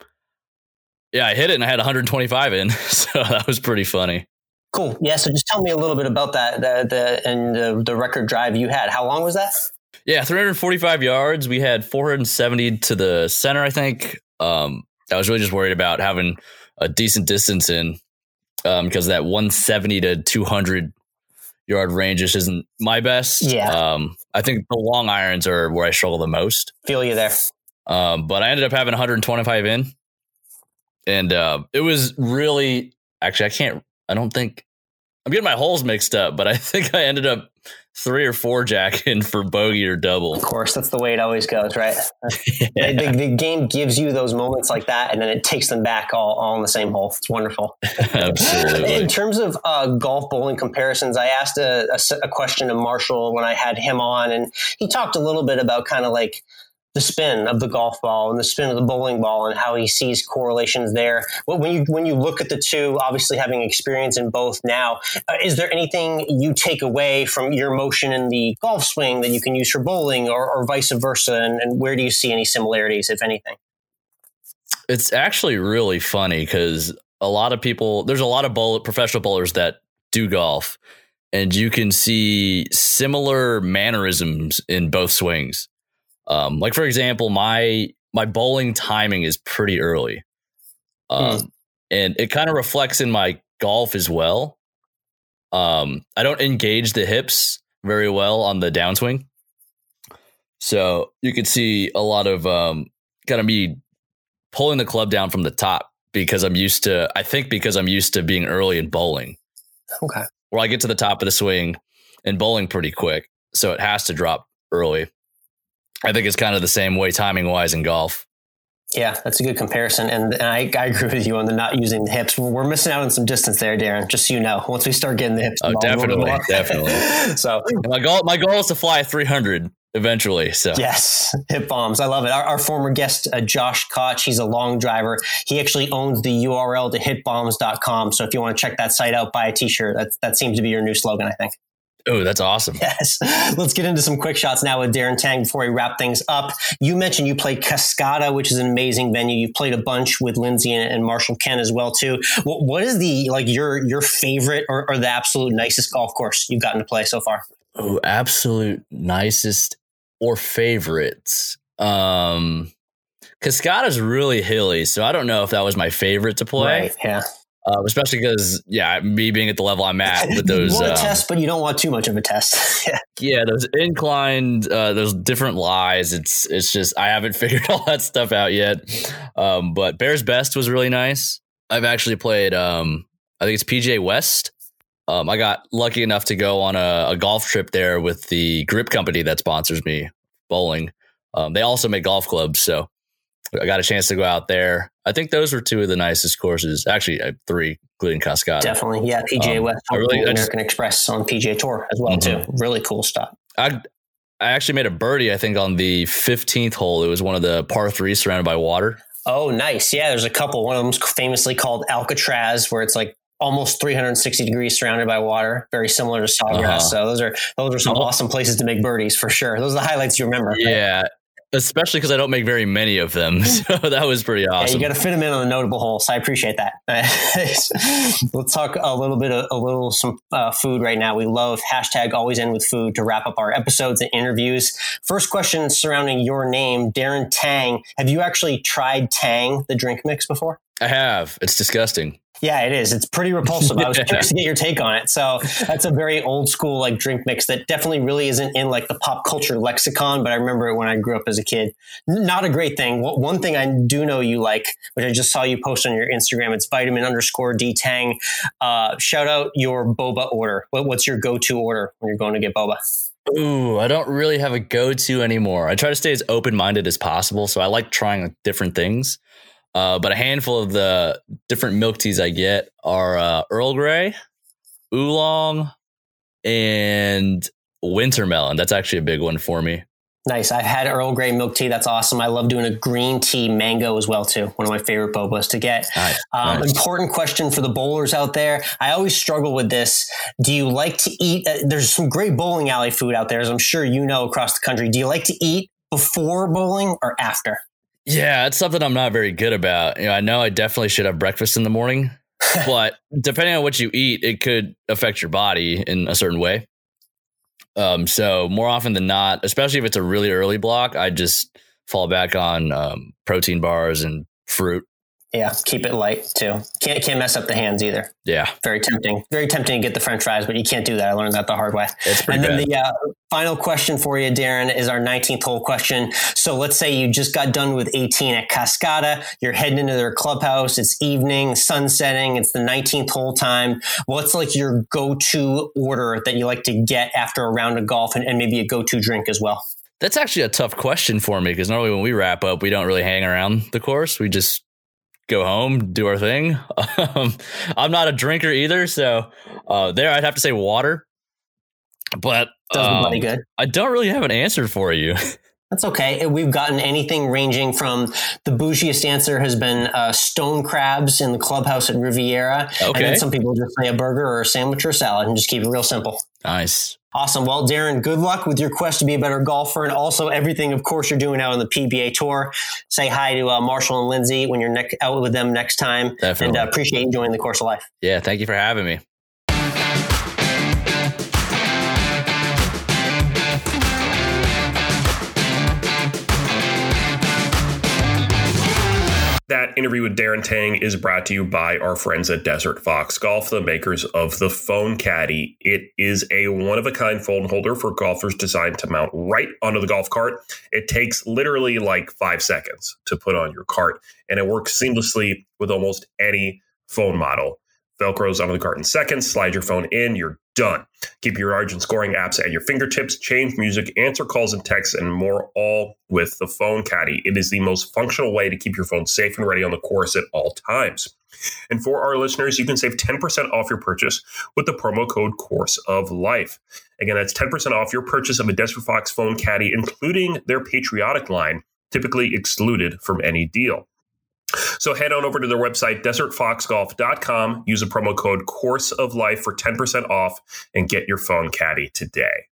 hit it and I had 125 in, so that was pretty funny. Cool. Yeah. So just tell me a little bit about that, the record drive you had. How long was that? Yeah, 345 yards. We had 470 to the center, I think. I was really just worried about having a decent distance in, because that 170 to 200 yard range just isn't my best. Yeah. I think the long irons are where I struggle the most. Feel you there. But I ended up having 125 in, and it was really, actually, I'm getting my holes mixed up, but I think I ended up 3 or 4 jacking for bogey or double. Of course, that's the way it always goes, right? Yeah. The game gives you those moments like that, and then it takes them back all in the same hole. It's wonderful. Absolutely. In terms of golf bowling comparisons, I asked a question to Marshall when I had him on, and he talked a little bit about kind of like the spin of the golf ball and the spin of the bowling ball and how he sees correlations there. When you look at the two, obviously having experience in both now, is there anything you take away from your motion in the golf swing that you can use for bowling or vice versa? And where do you see any similarities, if anything? It's actually really funny because there's a lot of professional bowlers that do golf, and you can see similar mannerisms in both swings. Like, for example, my bowling timing is pretty early. And it kind of reflects in my golf as well. I don't engage the hips very well on the downswing. So you can see a lot of kind of me pulling the club down from the top because I'm used to being early in bowling. Okay. Where I get to the top of the swing and bowling pretty quick. So it has to drop early. I think it's kind of the same way timing wise in golf. Yeah, that's a good comparison. And I agree with you on the not using the hips. We're missing out on some distance there, Darren, just so you know, once we start getting the hips. Oh, definitely. So my goal is to fly 300 eventually. So yes, hip bombs. I love it. Our former guest, Josh Koch, he's a long driver. He actually owns the URL to hitbombs.com. So if you want to check that site out, buy a t-shirt. That seems to be your new slogan, I think. Oh, that's awesome. Yes. Let's get into some quick shots now with Darren Tang before we wrap things up. You mentioned you played Cascada, which is an amazing venue. You've played a bunch with Lindsay and Marshall Kent as well, too. What is your favorite or the absolute nicest golf course you've gotten to play so far? Oh, absolute nicest or favorites. Cascada's really hilly, so I don't know if that was my favorite to play. Right, yeah. Especially because, me being at the level I'm at with those. You want a test, but you don't want too much of a test. Yeah, those inclined, those different lies. It's just I haven't figured all that stuff out yet. But Bears Best was really nice. I've actually played. I think it's PGA West. I got lucky enough to go on a golf trip there with the grip company that sponsors me bowling. They also make golf clubs, so I got a chance to go out there. I think those were two of the nicest courses. Actually, three, including Cascada. Definitely. Yeah. PGA West, American Express on PGA Tour as well, too. Really cool stuff. I actually made a birdie, I think, on the 15th hole. It was one of the par threes surrounded by water. Oh, nice. Yeah, there's a couple. One of them's famously called Alcatraz, where it's like almost 360 degrees surrounded by water, very similar to Sawgrass. So those are some awesome places to make birdies for sure. Those are the highlights you remember. Yeah. Right? Especially because I don't make very many of them. So that was pretty awesome. Yeah, you got to fit them in on the notable holes. So I appreciate that. Let's talk some food right now. We love #AlwaysEndWithFood to wrap up our episodes and interviews. First question surrounding your name, Darren Tang. Have you actually tried Tang, the drink mix, before? I have. It's disgusting. Yeah, it is. It's pretty repulsive. I was curious to get your take on it. So that's a very old school drink mix that definitely really isn't in the pop culture lexicon, but I remember it when I grew up as a kid. Not a great thing. One thing I do know you like, which I just saw you post on your Instagram, it's vitamin_D Tang. Shout out your boba order. What's your go-to order when you're going to get boba? Ooh, I don't really have a go-to anymore. I try to stay as open-minded as possible. So I like trying different things. But a handful of the different milk teas I get are Earl Grey, Oolong, and Wintermelon. That's actually a big one for me. Nice. I've had Earl Grey milk tea. That's awesome. I love doing a green tea mango as well, too. One of my favorite bobas to get. Nice. Important question for the bowlers out there. I always struggle with this. Do you like to eat? There's some great bowling alley food out there, as I'm sure you know, across the country. Do you like to eat before bowling or after? Yeah, it's something I'm not very good about. I know I definitely should have breakfast in the morning, but depending on what you eat, it could affect your body in a certain way. So more often than not, especially if it's a really early block, I just fall back on protein bars and fruit. Yeah, keep it light too. Can't mess up the hands either. Yeah, very tempting. Very tempting to get the French fries, but you can't do that. I learned that the hard way. It's pretty and then bad. The final question for you, Darren, is our 19th hole question. So let's say you just got done with 18 at Cascada. You're heading into their clubhouse. It's evening, sun setting. It's the 19th hole time. What's your go-to order that you like to get after a round of golf, and maybe a go-to drink as well? That's actually a tough question for me because normally when we wrap up, we don't really hang around the course. We just go home, do our thing. I'm not a drinker either, so there I'd have to say water. But does the body good? I don't really have an answer for you. That's okay. We've gotten anything ranging from the bougiest answer has been stone crabs in the clubhouse at Riviera. Okay. And then some people just say a burger or a sandwich or a salad and just keep it real simple. Nice. Awesome. Well, Darren, good luck with your quest to be a better golfer and also everything, of course, you're doing out on the PBA Tour. Say hi to Marshall and Lindsay when you're out with them next time. Definitely. And appreciate you joining the Course of Life. Yeah, thank you for having me. That interview with Darren Tang is brought to you by our friends at Desert Fox Golf, the makers of the Phone Caddy. It is a one-of-a-kind phone holder for golfers designed to mount right onto the golf cart. It takes literally like 5 seconds to put on your cart, and it works seamlessly with almost any phone model. Velcro's onto the cart in seconds. Slide your phone in. You're done. Keep your large and scoring apps at your fingertips. Change music, answer calls and texts, and more, all with the Phone Caddy. It is the most functional way to keep your phone safe and ready on the course at all times. And for our listeners, you can save 10% off your purchase with the promo code Course of Life. Again, that's 10% off your purchase of a Desert Fox Phone Caddy, including their patriotic line, typically excluded from any deal. So head on over to their website, desertfoxgolf.com. Use a promo code Course of Life for 10% off and get your Phone Caddy today.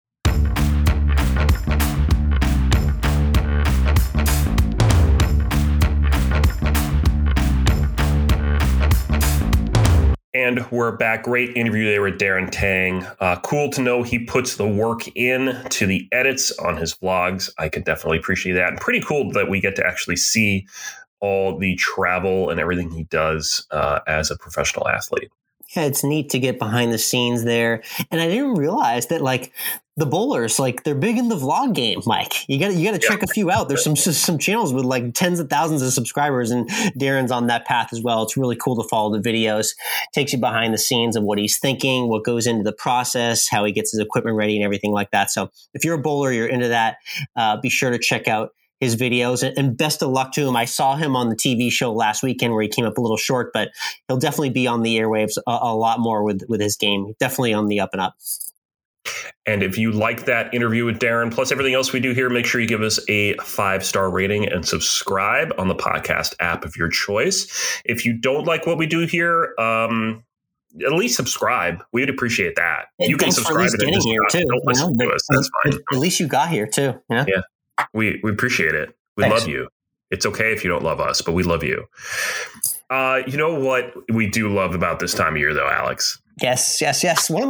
And we're back. Great interview there with Darren Tang. Cool to know he puts the work in to the edits on his vlogs. I could definitely appreciate that. And pretty cool that we get to actually see all the travel and everything he does as a professional athlete. Yeah, it's neat to get behind the scenes there. And I didn't realize that, like, the bowlers, like, they're big in the vlog game, Mike. You got to check a few out. There's some channels with like tens of thousands of subscribers, and Darren's on that path as well. It's really cool to follow the videos. Takes you behind the scenes of what he's thinking, what goes into the process, how he gets his equipment ready and everything like that. So if you're a bowler, you're into that, be sure to check out his videos, and best of luck to him. I saw him on the TV show last weekend where he came up a little short, but he'll definitely be on the airwaves a lot more with his game. Definitely on the up and up. And if you like that interview with Darren, plus everything else we do here, make sure you give us a 5-star rating and subscribe on the podcast app of your choice. If you don't like what we do here, at least subscribe. We'd appreciate that. And you can subscribe and getting here too. Don't listen to us. That's fine. At least you got here too. Yeah. We appreciate it. We Thanks. love you. It's okay if you don't love us, but we love you. You know what we do love about this time of year, though, Alex? Yes. One of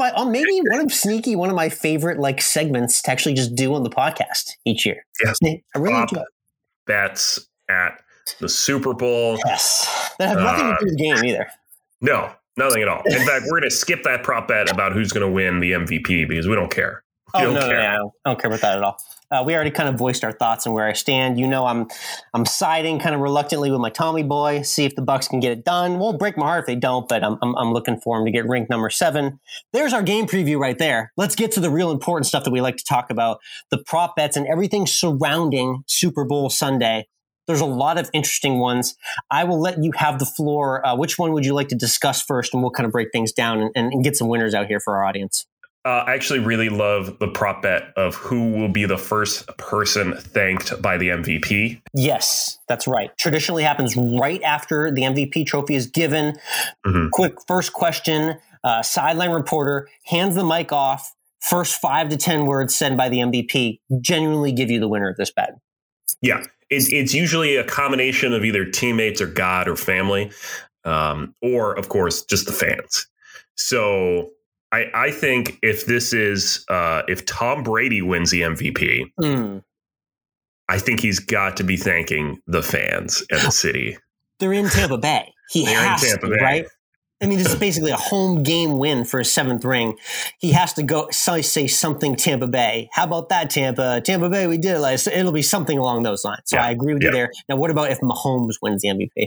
my favorite like segments to actually just do on the podcast each year. Yes. I really enjoy it. Bets at the Super Bowl. Yes. That have nothing to do with the game either. No, nothing at all. In fact, we're going to skip that prop bet about who's going to win the MVP because we don't care. I don't care about that at all. We already kind of voiced our thoughts on where I stand. You know, I'm siding kind of reluctantly with my Tommy boy. See if the Bucks can get it done. Won't break my heart if they don't, but I'm looking for him to get ranked number 7. There's our game preview right there. Let's get to the real important stuff that we like to talk about: the prop bets and everything surrounding Super Bowl Sunday. There's a lot of interesting ones. I will let you have the floor. Which one would you like to discuss first? And we'll kind of break things down and get some winners out here for our audience. I actually really love the prop bet of who will be the first person thanked by the MVP. Yes, that's right. Traditionally happens right after the MVP trophy is given. Mm-hmm. Quick first question. Sideline reporter hands the mic off. First 5 to 10 words said by the MVP genuinely give you the winner of this bet. Yeah, it's usually a combination of either teammates or God or family, or, of course, just the fans. So I think if this is if Tom Brady wins the MVP, I think he's got to be thanking the fans and the city. They're in Tampa Bay. He has to, right? I mean, this is basically a home game win for his 7th ring. He has to go say something Tampa Bay. How about that, Tampa? Tampa Bay, we did it. It'll be something along those lines. So I agree with you there. Now, what about if Mahomes wins the MVP?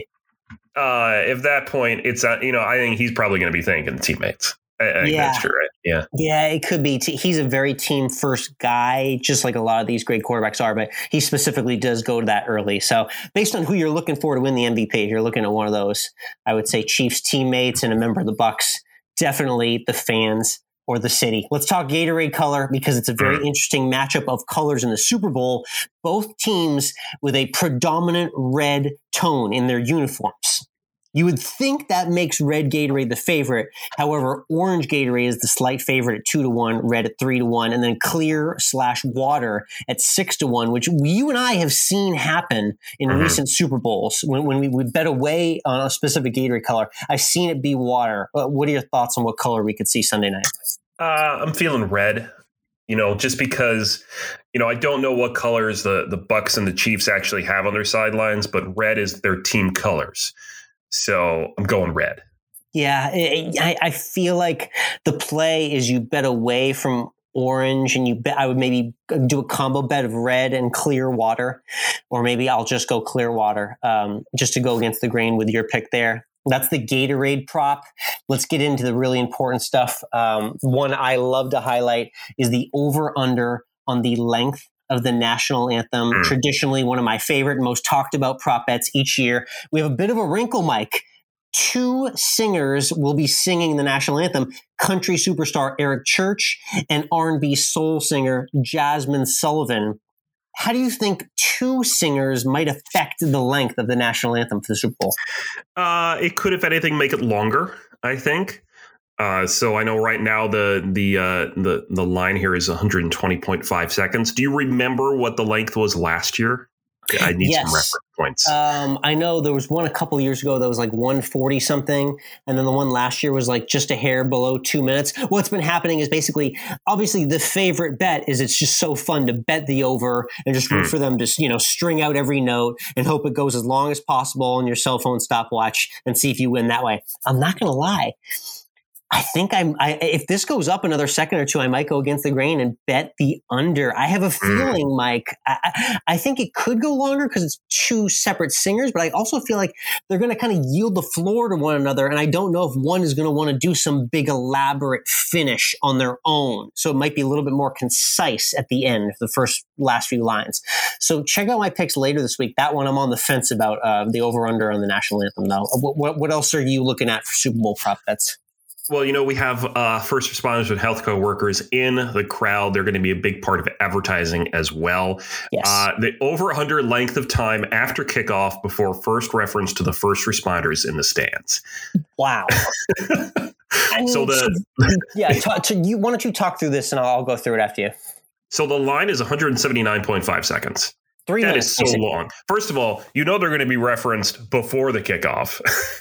At that point, it's I think he's probably going to be thanking the teammates. I think that's true, right? Yeah, it could be. He's a very team-first guy, just like a lot of these great quarterbacks are, but he specifically does go to that early. So based on who you're looking for to win the MVP, you're looking at one of those, I would say Chiefs teammates and a member of the Bucks, definitely the fans or the city. Let's talk Gatorade color because it's a very interesting matchup of colors in the Super Bowl. Both teams with a predominant red tone in their uniforms. You would think that makes red Gatorade the favorite. However, orange Gatorade is the slight favorite at 2-1, red at 3-1, and then clear/water at 6-1, which you and I have seen happen in recent Super Bowls. When we bet away on a specific Gatorade color, I've seen it be water. What are your thoughts on what color we could see Sunday night? I'm feeling red. just because, I don't know what colors the Bucks and the Chiefs actually have on their sidelines, but red is their team colors. So I'm going red. Yeah, I feel like the play is you bet away from orange, and I would maybe do a combo bet of red and clear water, or maybe I'll just go clear water, just to go against the grain with your pick there. That's the Gatorade prop. Let's get into the really important stuff. One I love to highlight is the over-under on the length of the national anthem. Traditionally, one of my favorite and most talked about prop bets each year. We have a bit of a wrinkle, Mike. 2 singers will be singing the national anthem: country superstar Eric Church and R&B soul singer Jasmine Sullivan. How do you think 2 singers might affect the length of the national anthem for the Super Bowl? It could, if anything, make it longer, I think. So I know right now the line here is 120.5 seconds. Do you remember what the length was last year? I need some reference points. I know there was one a couple of years ago that was like 140 something. And then the one last year was like just a hair below 2 minutes. What's been happening is basically, obviously the favorite bet is it's just so fun to bet the over and just root for them to, string out every note and hope it goes as long as possible on your cell phone stopwatch and see if you win that way. I'm not going to lie. I think if this goes up another second or two, I might go against the grain and bet the under. I have a feeling, Mike, I think it could go longer because it's 2 separate singers, but I also feel like they're going to kind of yield the floor to one another. And I don't know if one is going to want to do some big elaborate finish on their own. So it might be a little bit more concise at the end, the last few lines. So check out my picks later this week. That one I'm on the fence about, the over under on the national anthem though. What else are you looking at for Super Bowl prop bets? Well, we have first responders and healthcare workers in the crowd. They're going to be a big part of advertising as well. Yes. The over-under length of time after kickoff before first reference to the first responders in the stands. Wow. I mean, why don't you talk through this and I'll go through it after you. So the line is 179.5 seconds. 3 minutes. That is so long. First of all, they're going to be referenced before the kickoff.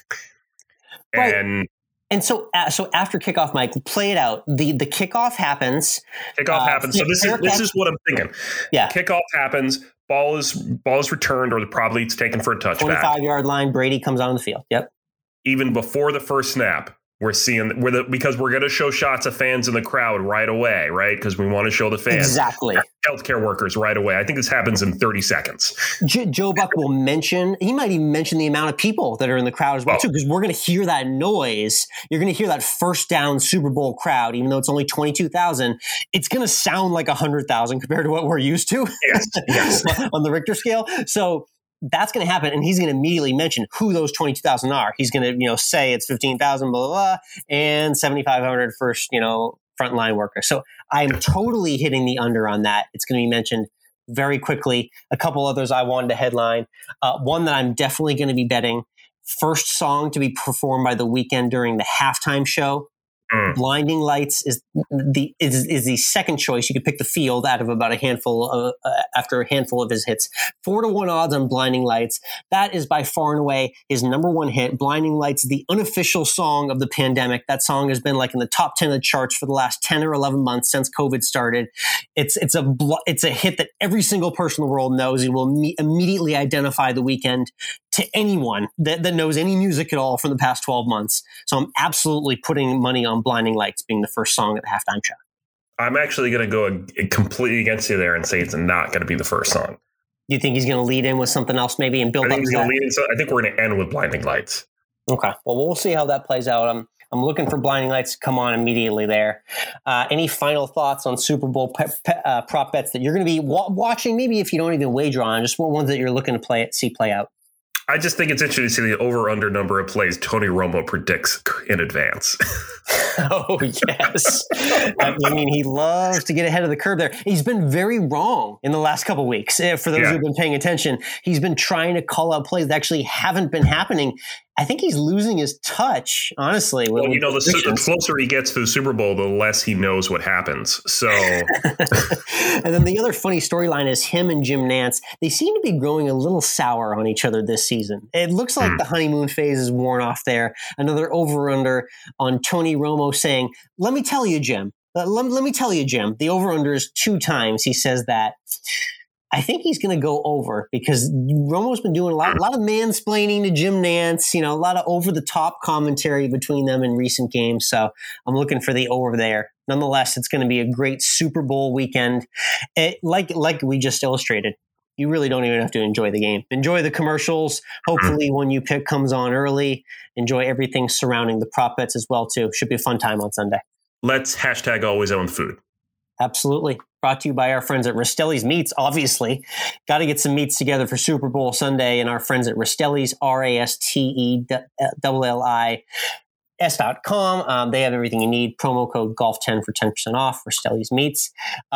And so after kickoff, Mike, play it out. The kickoff happens. So this is what I'm thinking. Yeah. Kickoff happens. Ball is returned, or probably it's taken for a touchback. 25-yard line. Brady comes on the field. Yep. Even before the first snap, we're seeing because we're going to show shots of fans in the crowd right away, right? Because we want to show the fans. Exactly. Healthcare workers right away. I think this happens in 30 seconds. Joe Buck will he might even mention the amount of people that are in the crowd as well, too, because we're going to hear that noise. You're going to hear that first down Super Bowl crowd, even though it's only 22,000. It's going to sound like 100,000 compared to what we're used to yes. on the Richter scale. So that's going to happen, and he's going to immediately mention who those 22,000 are. He's going to, say it's 15,000, blah, blah, blah, and 7,500 first, frontline worker. So I'm totally hitting the under on that. It's going to be mentioned very quickly. A couple others I wanted to headline. One that I'm definitely going to be betting: first song to be performed by The Weeknd during the halftime show. Blinding Lights is the second choice. You could pick The Field out of about after a handful of his hits. 4-1 odds on Blinding Lights. That is by far and away his number one hit. Blinding Lights is the unofficial song of the pandemic. That song has been like in the top 10 of the charts for the last 10 or 11 months since COVID started. It's a hit that every single person in the world knows and will immediately identify The Weeknd to anyone that knows any music at all from the past 12 months. So I'm absolutely putting money on Blinding Lights being the first song at the halftime show. I'm actually going to go completely against you there and say it's not going to be the first song. You think he's going to lead in with something else maybe and build up to that? I think we're going to end with Blinding Lights. Okay. Well, we'll see how that plays out. I'm looking for Blinding Lights to come on immediately there. Any final thoughts on Super Bowl prop bets that you're going to be watching? Maybe if you don't even wager on, just ones that you're looking to see play out. I just think it's interesting to see the over-under number of plays Tony Romo predicts in advance. Oh, yes. I mean, he loves to get ahead of the curve there. He's been very wrong in the last couple of weeks. For those who've been paying attention, he's been trying to call out plays that actually haven't been happening. I think he's losing his touch, honestly. The closer he gets to the Super Bowl, the less he knows what happens. So, and then the other funny storyline is him and Jim Nantz. They seem to be growing a little sour on each other this season. It looks like the honeymoon phase is worn off there. Another over-under on Tony Romo saying, "Let me tell you, Jim, Let me tell you, Jim, the over-under is 2 times. He says that. I think he's going to go over because Romo's been doing a lot of mansplaining to Jim Nantz, a lot of over-the-top commentary between them in recent games. So I'm looking for the over there. Nonetheless, it's going to be a great Super Bowl weekend. Like we just illustrated, you really don't even have to enjoy the game. Enjoy the commercials. Hopefully when you pick comes on early, enjoy everything surrounding the prop bets as well, too. Should be a fun time on Sunday. Let's hashtag always own food. Absolutely. Brought to you by our friends at Rastelli's Meats, obviously. Got to get some meats together for Super Bowl Sunday, and our friends at Rastelli's, RASTELLIS.com. They have everything you need. Promo code GOLF10 for 10% off. Rastelli's Meats.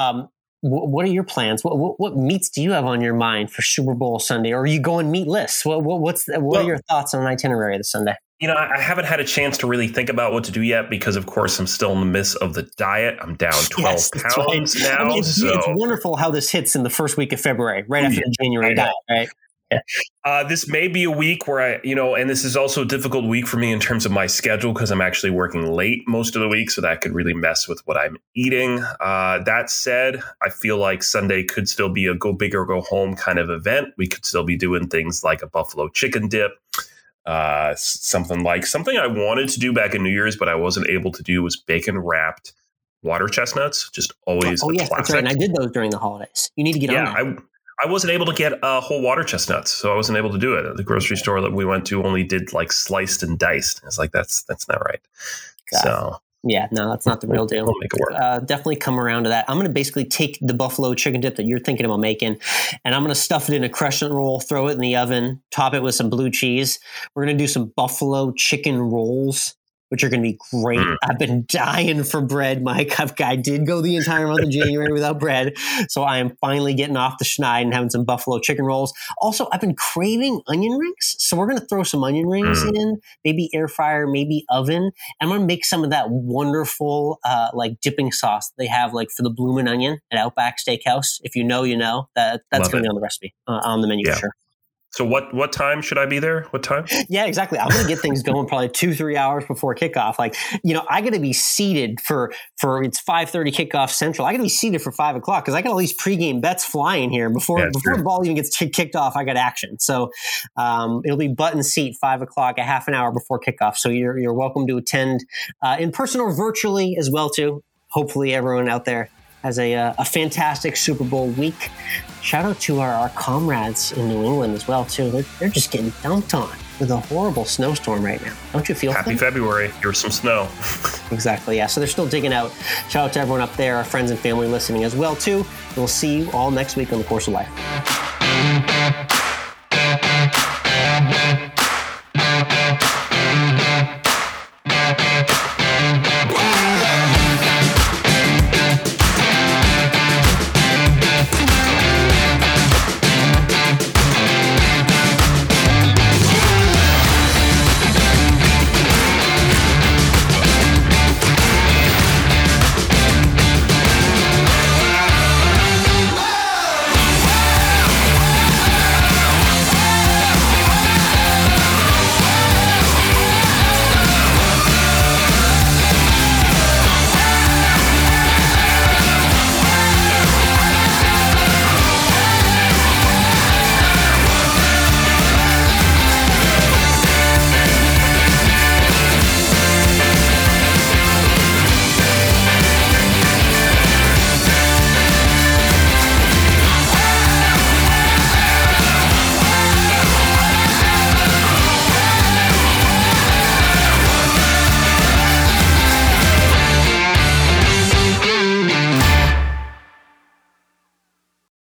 What are your plans? What meats do you have on your mind for Super Bowl Sunday? Or are you going meatless? What are your thoughts on an itinerary this Sunday? I haven't had a chance to really think about what to do yet because, of course, I'm still in the midst of the diet. I'm down 12 pounds now. It's wonderful how this hits in the first week of February, right after the January diet, right? Yeah. This may be a week where and this is also a difficult week for me in terms of my schedule because I'm actually working late most of the week. So that could really mess with what I'm eating. That said, I feel like Sunday could still be a go big or go home kind of event. We could still be doing things like a buffalo chicken dip. Something I wanted to do back in New Year's, but I wasn't able to do was bacon wrapped water chestnuts. Just always a classic. That's right. And I did those during the holidays. You need to get on that. I wasn't able to get whole water chestnuts, so I wasn't able to do it. The grocery store that we went to only did like sliced and diced. I was like, that's not right. So yeah, no, that's not the real deal. We'll make it work. Definitely come around to that. I'm going to basically take the buffalo chicken dip that you're thinking about making, and I'm going to stuff it in a crescent roll, throw it in the oven, top it with some blue cheese. We're going to do some buffalo chicken rolls, which are going to be great. I've been dying for bread, Mike. I did go the entire month of January without bread. So I am finally getting off the schneid and having some buffalo chicken rolls. Also, I've been craving onion rings. So we're going to throw some onion rings in, maybe air fryer, maybe oven. I'm going to make some of that wonderful dipping sauce they have for the bloomin' onion at Outback Steakhouse. If you know, you know. That's going to be on the recipe, on the menu for sure. So what time should I be there? What time? Yeah, exactly. I'm going to get things going probably 2-3 hours before kickoff. I got to be seated for it's 5:30 kickoff Central. I got to be seated for 5 o'clock because I got all these pregame bets flying here before the ball even gets kicked off. I got action. So it'll be button seat 5 o'clock, a half an hour before kickoff. So you're welcome to attend in person or virtually as well too. Hopefully everyone out there has a fantastic Super Bowl week. Shout out to our comrades in New England as well, too. They're just getting dumped on with a horrible snowstorm right now. Don't you feel Happy February. Here's some snow. Exactly, yeah. So they're still digging out. Shout out to everyone up there, our friends and family listening as well, too. We'll see you all next week on The Course of Life.